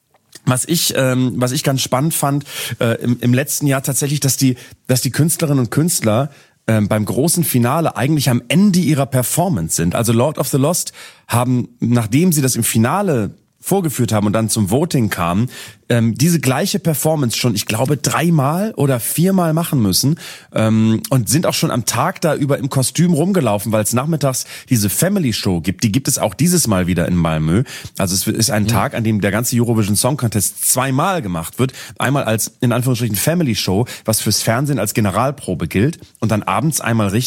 Was ich, ähm, was ich ganz spannend fand äh, im, im letzten Jahr tatsächlich, dass die, dass die Künstlerinnen und Künstler ähm, beim großen Finale eigentlich am Ende ihrer Performance sind. Also Lord of the Lost haben, nachdem sie das im Finale vorgeführt haben und dann zum Voting kamen, ähm, diese gleiche Performance schon, ich glaube, dreimal oder viermal machen müssen, ähm, und sind auch schon am Tag da über im Kostüm rumgelaufen, weil es nachmittags diese Family Show gibt. Die gibt es auch dieses Mal wieder in Malmö. Also es ist ein ja. Tag, an dem der ganze Eurovision Song Contest zweimal gemacht wird. Einmal als, in Anführungsstrichen, Family Show, was fürs Fernsehen als Generalprobe gilt, und dann abends einmal richtig.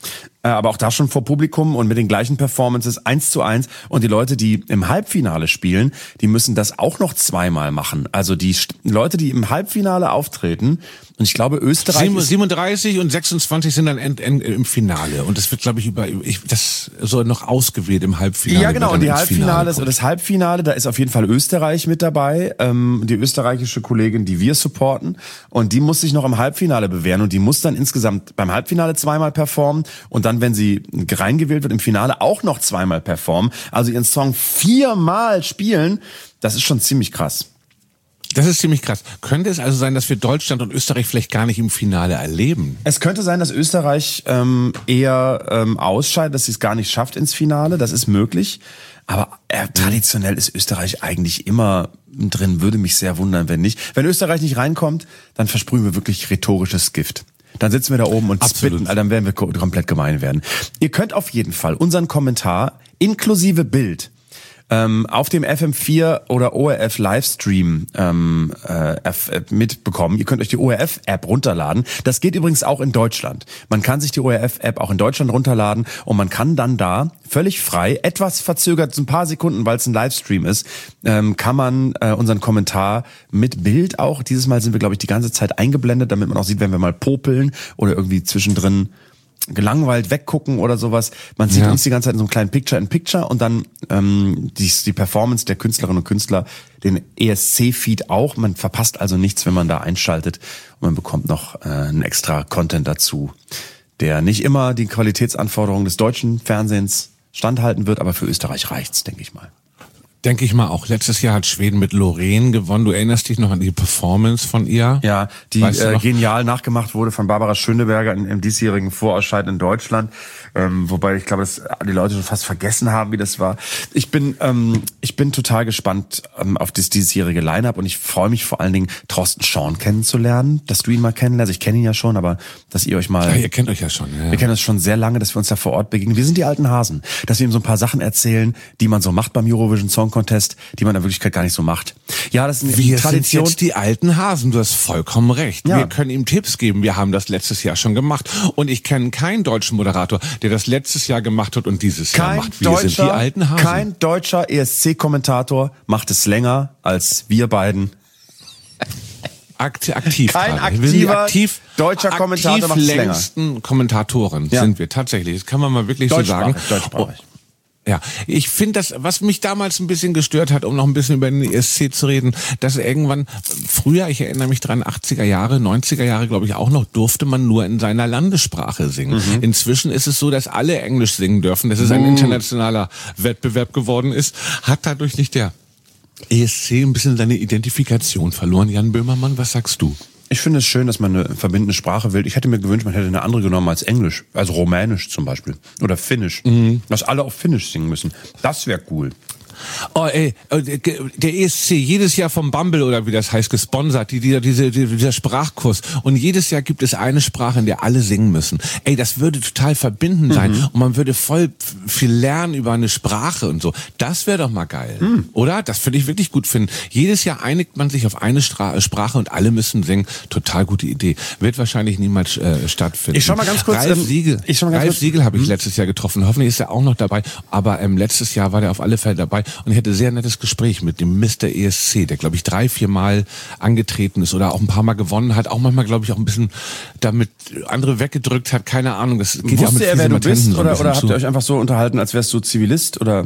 Aber auch da schon vor Publikum und mit den gleichen Performances eins zu eins. Und die Leute, die im Halbfinale spielen, die müssen das auch noch zweimal machen. Also die Leute, die im Halbfinale auftreten, und ich glaube Österreich... siebenunddreißig und sechsundzwanzig sind dann in, in, im Finale. Und das wird, glaube ich, über ich, das so noch ausgewählt im Halbfinale. Ja, genau. Und die Halbfinale, und das Halbfinale, da ist auf jeden Fall Österreich mit dabei. Ähm, die österreichische Kollegin, die wir supporten. Und die muss sich noch im Halbfinale bewähren. Und die muss dann insgesamt beim Halbfinale zweimal performen. Und dann, wenn sie reingewählt wird, im Finale auch noch zweimal performen. Also ihren Song viermal spielen. Das ist schon ziemlich krass. Das ist ziemlich krass. Könnte es also sein, dass wir Deutschland und Österreich vielleicht gar nicht im Finale erleben? Es könnte sein, dass Österreich ähm, eher ähm, ausscheidet, dass sie es gar nicht schafft ins Finale. Das ist möglich. Aber äh, traditionell ist Österreich eigentlich immer drin. Würde mich sehr wundern, wenn nicht. Wenn Österreich nicht reinkommt, dann versprühen wir wirklich rhetorisches Gift. Dann sitzen wir da oben und spitten, dann werden wir komplett gemein werden. Ihr könnt auf jeden Fall unseren Kommentar inklusive Bild ähm, auf dem F M vier oder O R F Livestream ähm, äh, mitbekommen. Ihr könnt euch die O R F-App runterladen. Das geht übrigens auch in Deutschland. Man kann sich die O R F-App auch in Deutschland runterladen und man kann dann da völlig frei, etwas verzögert, so ein paar Sekunden, weil es ein Livestream ist, ähm, kann man äh, unseren Kommentar mit Bild auch, dieses Mal sind wir, glaube ich, die ganze Zeit eingeblendet, damit man auch sieht, wenn wir mal popeln oder irgendwie zwischendrin gelangweilt weggucken oder sowas. Man sieht ja uns die ganze Zeit in so einem kleinen Picture-in-Picture und dann ähm, die, die Performance der Künstlerinnen und Künstler, den E S C-Feed auch. Man verpasst also nichts, wenn man da einschaltet und man bekommt noch äh, einen extra Content dazu, der nicht immer die Qualitätsanforderungen des deutschen Fernsehens standhalten wird, aber für Österreich reicht's, denke ich mal. Denke ich mal auch. Letztes Jahr hat Schweden mit Loreen gewonnen. Du erinnerst dich noch an die Performance von ihr? Ja, die äh, genial nachgemacht wurde von Barbara Schöneberger im, im diesjährigen Vorausscheiden in Deutschland. Ähm, wobei ich glaube, dass die Leute schon fast vergessen haben, wie das war. Ich bin ähm, ich bin total gespannt ähm, auf das diesjährige Line-Up und ich freue mich vor allen Dingen, Thorsten Schorn kennenzulernen, dass du ihn mal kennenlernst. Ich kenne ihn ja schon, aber dass ihr euch mal... Ja, ihr kennt euch ja schon. Ja. Wir kennen uns schon sehr lange, dass wir uns da vor Ort begegnen. Wir sind die alten Hasen. Dass wir ihm so ein paar Sachen erzählen, die man so macht beim Eurovision Song Contest, die man in Wirklichkeit gar nicht so macht. Ja, das ist eine wir Tradition. Wir sind jetzt die alten Hasen, du hast vollkommen recht. Ja. Wir können ihm Tipps geben, wir haben das letztes Jahr schon gemacht. Und ich kenne keinen deutschen Moderator, der das letztes Jahr gemacht hat und dieses kein Jahr macht. Wir deutscher, sind die alten Hasen. Kein deutscher E S C-Kommentator macht es länger als wir beiden. Akt, aktiv. Kein gerade. aktiver wir sind aktiv, deutscher Kommentator macht es länger. längsten Kommentatoren Ja. sind wir tatsächlich. Das kann man mal wirklich so sagen. Deutschsprachig. Oh, ja, ich finde das, was mich damals ein bisschen gestört hat, um noch ein bisschen über den E S C zu reden, dass irgendwann, früher, ich erinnere mich dran, achtziger Jahre, neunziger Jahre, glaube ich auch noch, durfte man nur in seiner Landessprache singen. Mhm. Inzwischen ist es so, dass alle Englisch singen dürfen, dass es ein internationaler Wettbewerb geworden ist, hat dadurch nicht der E S C ein bisschen seine Identifikation verloren. Jan Böhmermann, was sagst du? Ich finde es schön, dass man eine verbindende Sprache wählt. Ich hätte mir gewünscht, man hätte eine andere genommen als Englisch. Also Rumänisch zum Beispiel. Oder Finnisch. Mhm. Dass alle auf Finnisch singen müssen. Das wäre cool. Oh ey, der E S C, jedes Jahr vom Bumble oder wie das heißt, gesponsert, die, die, diese, die, dieser Sprachkurs. Und jedes Jahr gibt es eine Sprache, in der alle singen müssen. Ey, das würde total verbindend sein. Mhm. Und man würde voll viel lernen über eine Sprache und so. Das wäre doch mal geil. Mhm. Oder? Das würde ich wirklich gut finden. Jedes Jahr einigt man sich auf eine Stra- Sprache und alle müssen singen. Total gute Idee. Wird wahrscheinlich niemals äh, stattfinden. Ich schau mal ganz kurz. Ralf ähm, Siegel, ich schau mal ganz Ralf kurz. Siegel habe ich mhm. letztes Jahr getroffen. Hoffentlich ist er auch noch dabei. Aber ähm, letztes Jahr war der auf alle Fälle dabei. Und ich hatte ein sehr nettes Gespräch mit dem Mister E S C, der, glaube ich, drei, vier Mal angetreten ist oder auch ein paar Mal gewonnen hat. Auch manchmal, glaube ich, auch ein bisschen damit andere weggedrückt hat. Keine Ahnung. Das geht Wusste ja auch mit er, wer du bist? so Oder, oder habt zu. ihr euch einfach so unterhalten, als wärst du Zivilist? Oder...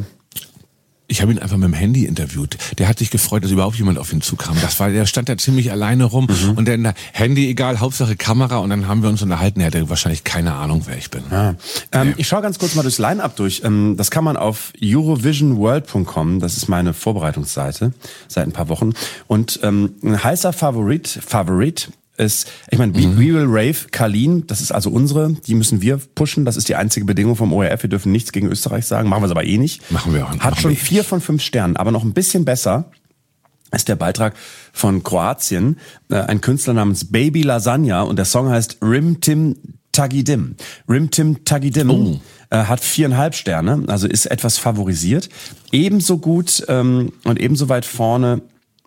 Ich habe ihn einfach mit dem Handy interviewt. Der hat sich gefreut, dass überhaupt jemand auf ihn zukam. Das war, der stand da ziemlich alleine rum mhm. und dann Handy egal, Hauptsache Kamera und dann haben wir uns unterhalten. Er hatte wahrscheinlich keine Ahnung, wer ich bin. Ah. Ähm, ja. Ich schaue ganz kurz mal durchs Line-Up durch. Ähm, das kann man auf eurovision world punkt com. Das ist meine Vorbereitungsseite seit ein paar Wochen. Und ähm, ein heißer Favorit, Favorit ist, ich meine, mhm. We Will Rave, Kalin, das ist also unsere, die müssen wir pushen, das ist die einzige Bedingung vom O R F, wir dürfen nichts gegen Österreich sagen, machen wir es aber eh nicht. Machen wir auch nicht. Hat schon vier von fünf Sternen, aber noch ein bisschen besser ist der Beitrag von Kroatien, äh, ein Künstler namens Baby Lasagna und der Song heißt Rim Tim Tagidim. Rim Tim Tagidim oh. äh, hat viereinhalb Sterne, also ist etwas favorisiert. Ebenso gut ähm, und ebenso weit vorne,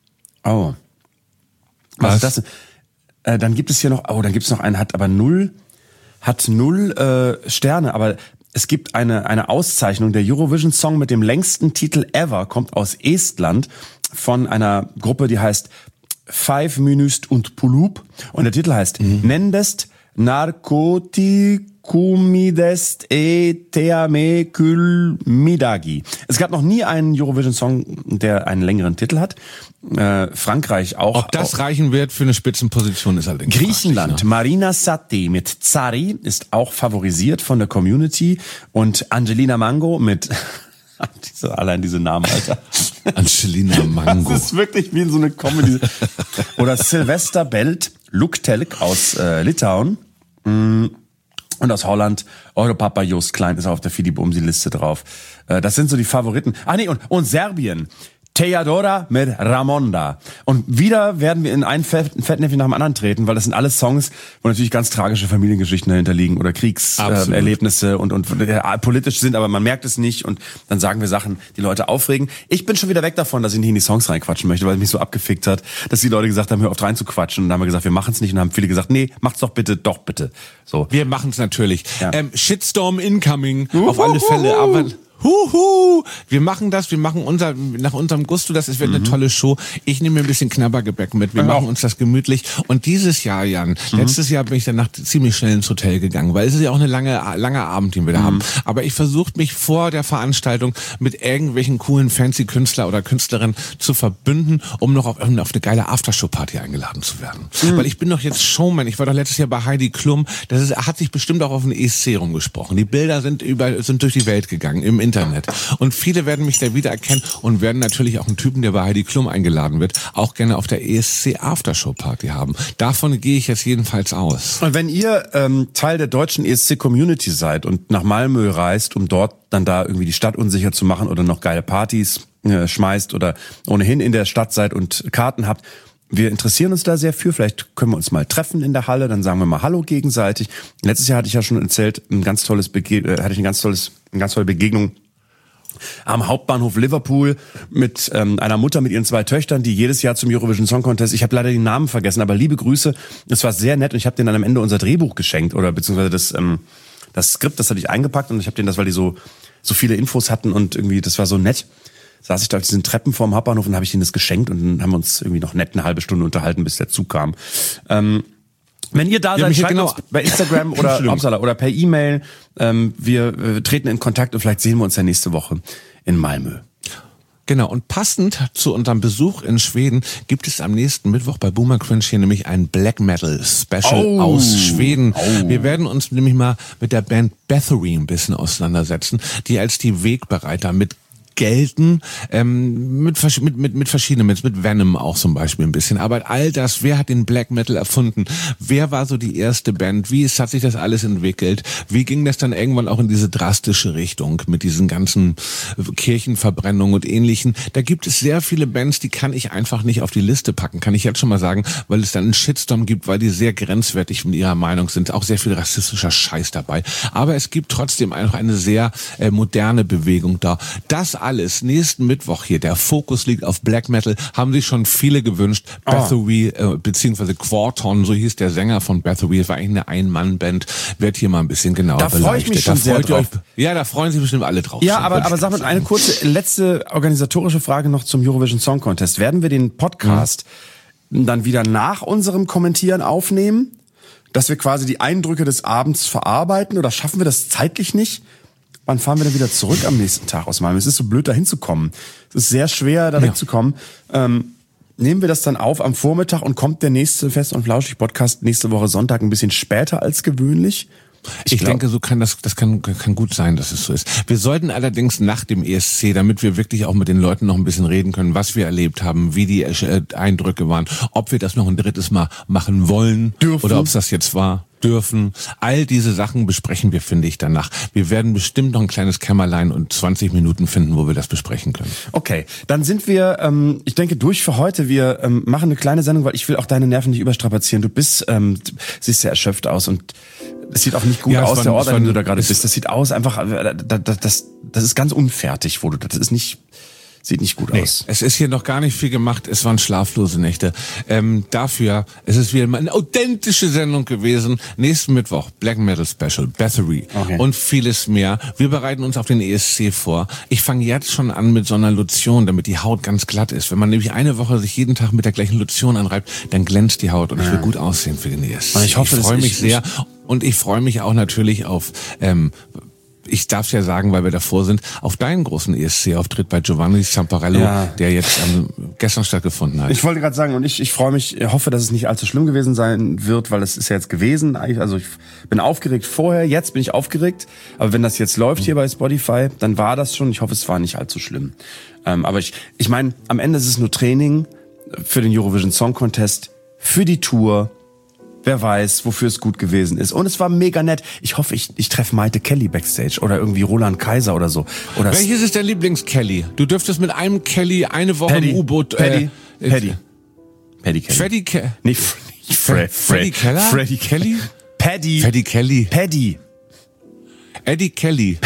oh, was, was ist das? Dann gibt es hier noch, oh, dann gibt es noch einen, hat aber null, hat null äh, Sterne, aber es gibt eine eine Auszeichnung. Der Eurovision Song mit dem längsten Titel ever kommt aus Estland von einer Gruppe, die heißt Five Minust und Pulup. Und der Titel heißt mhm. Nendest Narkotikumidest e Teame Külmidagi. Es gab noch nie einen Eurovision-Song, der einen längeren Titel hat. Äh, Frankreich auch. Ob das auch reichen wird für eine Spitzenposition, ist allerdings Griechenland. fraglich, ne? Marina Satti mit Zari ist auch favorisiert von der Community. Und Angelina Mango mit... Diese, allein diese Namen, Alter. Angelina Mango. Das ist wirklich wie in so eine Comedy. Oder Sylvester Belt, Luktelk aus äh, Litauen. Und aus Holland, Europapa Jost Klein ist auf der Fidi-Bumsi-Liste drauf. Äh, das sind so die Favoriten. Ah nee, und, und Serbien. Teodora mit Ramonda. Und wieder werden wir in ein Fettnäpfchen nach dem anderen treten, weil das sind alles Songs, wo natürlich ganz tragische Familiengeschichten dahinter liegen oder Kriegserlebnisse äh, und, und äh, politisch sind, aber man merkt es nicht und dann sagen wir Sachen, die Leute aufregen. Ich bin schon wieder weg davon, dass ich nicht in die Songs reinquatschen möchte, weil es mich so abgefickt hat, dass die Leute gesagt haben, hör auf reinzuquatschen. Und dann haben wir gesagt, wir machen es nicht und dann haben viele gesagt, nee, macht's doch bitte, doch bitte. So. Wir machen es natürlich. Ja. Ähm, Shitstorm incoming, Uhuhu. auf alle Fälle, aber... Huhu! Wir machen das, wir machen unser, nach unserem Gusto, das wird eine mhm. tolle Show. Ich nehme mir ein bisschen Knabbergebäck mit, wir ja. machen uns das gemütlich. Und dieses Jahr, Jan, mhm. letztes Jahr bin ich danach ziemlich schnell ins Hotel gegangen, weil es ist ja auch eine lange, lange Abend, den wir da mhm. haben. Aber ich versuche mich vor der Veranstaltung mit irgendwelchen coolen, fancy Künstler oder Künstlerinnen zu verbünden, um noch auf, auf eine geile Aftershow-Party eingeladen zu werden. Mhm. Weil ich bin doch jetzt Showman, ich war doch letztes Jahr bei Heidi Klum, das ist, hat sich bestimmt auch auf den E S C rumgesprochen. Die Bilder sind über, sind durch die Welt gegangen, im Internet. Und viele werden mich da wiedererkennen und werden natürlich auch einen Typen, der bei Heidi Klum eingeladen wird, auch gerne auf der E S C Aftershow Party haben. Davon gehe ich jetzt jedenfalls aus. Und wenn ihr ähm, Teil der deutschen E S C Community seid und nach Malmö reist, um dort dann da irgendwie die Stadt unsicher zu machen oder noch geile Partys äh, schmeißt oder ohnehin in der Stadt seid und Karten habt, wir interessieren uns da sehr für. Vielleicht können wir uns mal treffen in der Halle, dann sagen wir mal Hallo gegenseitig. Letztes Jahr hatte ich ja schon erzählt, ein ganz tolles Bege- äh, hatte ich ein ganz tolles, eine ganz tolle Begegnung am Hauptbahnhof Liverpool mit ähm, einer Mutter mit ihren zwei Töchtern, die jedes Jahr zum Eurovision Song Contest, ich habe leider den Namen vergessen, aber liebe Grüße, es war sehr nett und ich habe denen dann am Ende unser Drehbuch geschenkt oder beziehungsweise das ähm, das Skript, das hatte ich eingepackt und ich habe denen das, weil die so so viele Infos hatten und irgendwie, das war so nett, saß ich da auf diesen Treppen vorm Hauptbahnhof und habe ich denen das geschenkt und dann haben wir uns irgendwie noch nett eine halbe Stunde unterhalten, bis der Zug kam. Ähm, Wenn ihr da ja, seid, schreibt genau. uns bei Instagram oder Upsala oder per E-Mail. Ähm, wir äh, treten in Kontakt und vielleicht sehen wir uns ja nächste Woche in Malmö. Genau, und passend zu unserem Besuch in Schweden gibt es am nächsten Mittwoch bei Boomer Cringe hier nämlich ein Black Metal Special oh. aus Schweden. Oh. Wir werden uns nämlich mal mit der Band Bathory ein bisschen auseinandersetzen, die als die Wegbereiter mit gelten, ähm, mit, mit, mit, mit verschiedenen, mit, mit Venom auch zum Beispiel ein bisschen. Aber all das, wer hat den Black Metal erfunden? Wer war so die erste Band? Wie ist, hat sich das alles entwickelt? Wie ging das dann irgendwann auch in diese drastische Richtung mit diesen ganzen Kirchenverbrennungen und Ähnlichen? Da gibt es sehr viele Bands, die kann ich einfach nicht auf die Liste packen, kann ich jetzt schon mal sagen, weil es dann einen Shitstorm gibt, weil die sehr grenzwertig mit ihrer Meinung sind. Auch sehr viel rassistischer Scheiß dabei. Aber es gibt trotzdem einfach eine sehr äh, moderne Bewegung da. Das alles nächsten Mittwoch hier, der Fokus liegt auf Black Metal, haben sich schon viele gewünscht. Oh. Bathory, äh, beziehungsweise Quarton, so hieß der Sänger von Bathory, das war eigentlich eine Ein-Mann-Band, wird hier mal ein bisschen genauer beleuchtet. Da freue ich mich schon da sehr drauf. Euch, ja, da freuen sich bestimmt alle drauf. Ja, schon, aber, aber sag mal, eine kurze, letzte organisatorische Frage noch zum Eurovision Song Contest. Werden wir den Podcast mhm. dann wieder nach unserem Kommentieren aufnehmen, dass wir quasi die Eindrücke des Abends verarbeiten oder schaffen wir das zeitlich nicht? Wann fahren wir denn wieder zurück am nächsten Tag aus Malmö? Es ist so blöd, da hinzukommen. Es ist sehr schwer, da ja. wegzukommen. Ähm, nehmen wir das dann auf am Vormittag und kommt der nächste Fest- und Flauschig-Podcast nächste Woche Sonntag ein bisschen später als gewöhnlich? Ich, ich denke, so kann das, das kann, kann gut sein, dass es so ist. Wir sollten allerdings nach dem E S C, damit wir wirklich auch mit den Leuten noch ein bisschen reden können, was wir erlebt haben, wie die äh, Eindrücke waren, ob wir das noch ein drittes Mal machen wollen dürfen oder ob es das jetzt war. dürfen. All diese Sachen besprechen wir, finde ich, danach. Wir werden bestimmt noch ein kleines Kämmerlein und zwanzig Minuten finden, wo wir das besprechen können. Okay, dann sind wir, ähm, ich denke, durch für heute. Wir ähm, machen eine kleine Sendung, weil ich will auch deine Nerven nicht überstrapazieren. Du bist, ähm, siehst sehr erschöpft aus und es sieht auch nicht gut ja, aus, war, der Ort, an dem du da gerade bist. Das sieht aus einfach, das, das, das ist ganz unfertig, wo du, das ist nicht... Sieht nicht gut Nee, aus. es ist hier noch gar nicht viel gemacht. Es waren schlaflose Nächte. Ähm, dafür ist es wieder mal eine authentische Sendung gewesen. Nächsten Mittwoch Black Metal Special, Bathory Okay. und vieles mehr. Wir bereiten uns auf den E S C vor. Ich fange jetzt schon an mit so einer Lotion, damit die Haut ganz glatt ist. Wenn man nämlich eine Woche sich jeden Tag mit der gleichen Lotion anreibt, dann glänzt die Haut und ich will gut aussehen für den E S C. Und ich hoffe, ich dass freue ich- mich sehr und ich freue mich auch natürlich auf ähm, ich darf es ja sagen, weil wir davor sind, auf deinen großen E S C-Auftritt bei Giovanni Zamparello, Ja. der jetzt ähm, gestern stattgefunden hat. Ich wollte gerade sagen, und ich, ich freue mich, ich hoffe, dass es nicht allzu schlimm gewesen sein wird, weil es ist ja jetzt gewesen. Also ich bin aufgeregt vorher, jetzt bin ich aufgeregt. Aber wenn das jetzt läuft hier bei Spotify, dann war das schon. Ich hoffe, es war nicht allzu schlimm. Ähm, aber ich, ich meine, am Ende ist es nur Training für den Eurovision Song Contest, für die Tour. Wer weiß, wofür es gut gewesen ist. Und es war mega nett. Ich hoffe, ich, ich treffe Maite Kelly backstage oder irgendwie Roland Kaiser oder so. Oder Welches ist dein Lieblings-Kelly? Du dürftest mit einem Kelly eine Woche Paddy, im U-Boot... Paddy, äh, Paddy. Paddy Kelly. Freddy Ke Nee, F- nicht Fred, Freddy Keller? Freddy Kelly? Paddy. Paddy Kelly. Paddy. Eddie Kelly.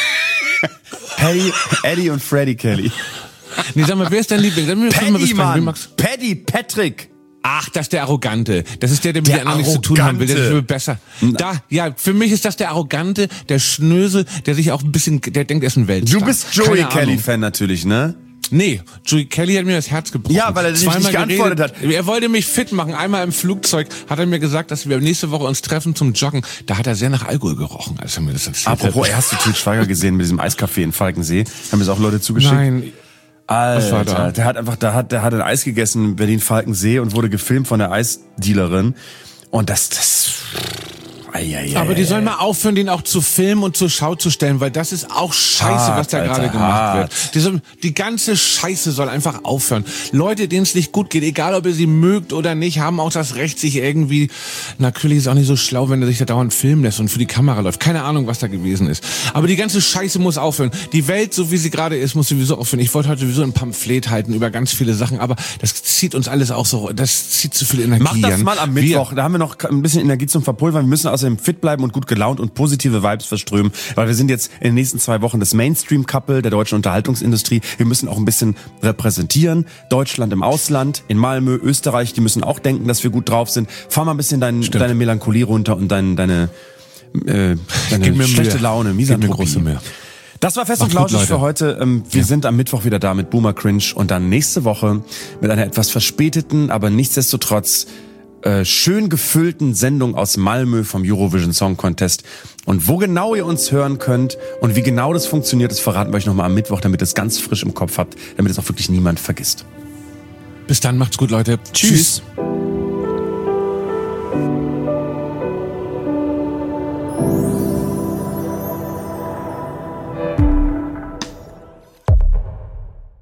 Paddy, Eddie und Freddy Kelly. Nee, sag mal, wer ist dein Liebling? Dann müssen wir mal Paddy, besprechen. Wen Mann. magst- Paddy, Patrick. Ach, das ist der Arrogante. Das ist der, der mit Der den anderen nichts zu tun haben will. Der Arrogante. ist besser. Da, ja, für mich ist das der Arrogante, der Schnösel, der sich auch ein bisschen, der denkt, er ist ein Weltstar. Du bist Joey Keine Ahnung. Kelly-Fan natürlich, ne? Nee, Joey Kelly hat mir das Herz gebrochen. Ja, weil er dich nicht Zweimal geantwortet geredet. Er wollte mich fit machen. Einmal im Flugzeug hat er mir gesagt, dass wir nächste Woche uns treffen zum Joggen. Da hat er sehr nach Alkohol gerochen, als er mir das erzählt Apropos, hat. hast du Til Schweiger gesehen mit diesem Eiscafé in Falkensee? Haben mir das auch Leute zugeschickt? Nein, Alter, Was war da? der hat einfach, der hat, der hat ein Eis gegessen in Berlin-Falkensee und wurde gefilmt von der Eisdealerin. Und das, das, ai, ai, ai, aber die ai, sollen mal aufhören, den auch zu filmen und zur Schau zu stellen, weil das ist auch scheiße, Hart, was da Alter, gerade gemacht hart. wird. Diese, die ganze Scheiße soll einfach aufhören. Leute, denen es nicht gut geht, egal ob ihr sie mögt oder nicht, haben auch das Recht, sich irgendwie, natürlich ist es auch nicht so schlau, wenn er sich da dauernd filmen lässt und für die Kamera läuft. Keine Ahnung, was da gewesen ist. Aber die ganze Scheiße muss aufhören. Die Welt, so wie sie gerade ist, muss sowieso aufhören. Ich wollte heute sowieso ein Pamphlet halten über ganz viele Sachen, aber das zieht uns alles auch so, das zieht zu viel Energie. Mach das an. mal am Wir- Mittwoch. Da haben wir noch ein bisschen Energie zum Verpulvern. Wir müssen außerdem fit bleiben und gut gelaunt und positive Vibes verströmen, weil wir sind jetzt in den nächsten zwei Wochen das Mainstream-Couple der deutschen Unterhaltungsindustrie. Wir müssen auch ein bisschen repräsentieren. Deutschland im Ausland, in Malmö, Österreich, die müssen auch denken, dass wir gut drauf sind. Fahr mal ein bisschen dein, deine Melancholie runter und dein, deine, äh, deine Gib mir schlechte Mühe. Laune, Gib mir Misanthropie. große Mühe. Das war Fest Macht und gut, Flauschig für Leute. heute. Ähm, Wir sind am Mittwoch wieder da mit Boomer Cringe und dann nächste Woche mit einer etwas verspäteten, aber nichtsdestotrotz äh, schön gefüllten Sendung aus Malmö vom Eurovision Song Contest. Und wo genau ihr uns hören könnt und wie genau das funktioniert, das verraten wir euch nochmal am Mittwoch, damit ihr es ganz frisch im Kopf habt, damit es auch wirklich niemand vergisst. Bis dann, macht's gut, Leute. Tschüss.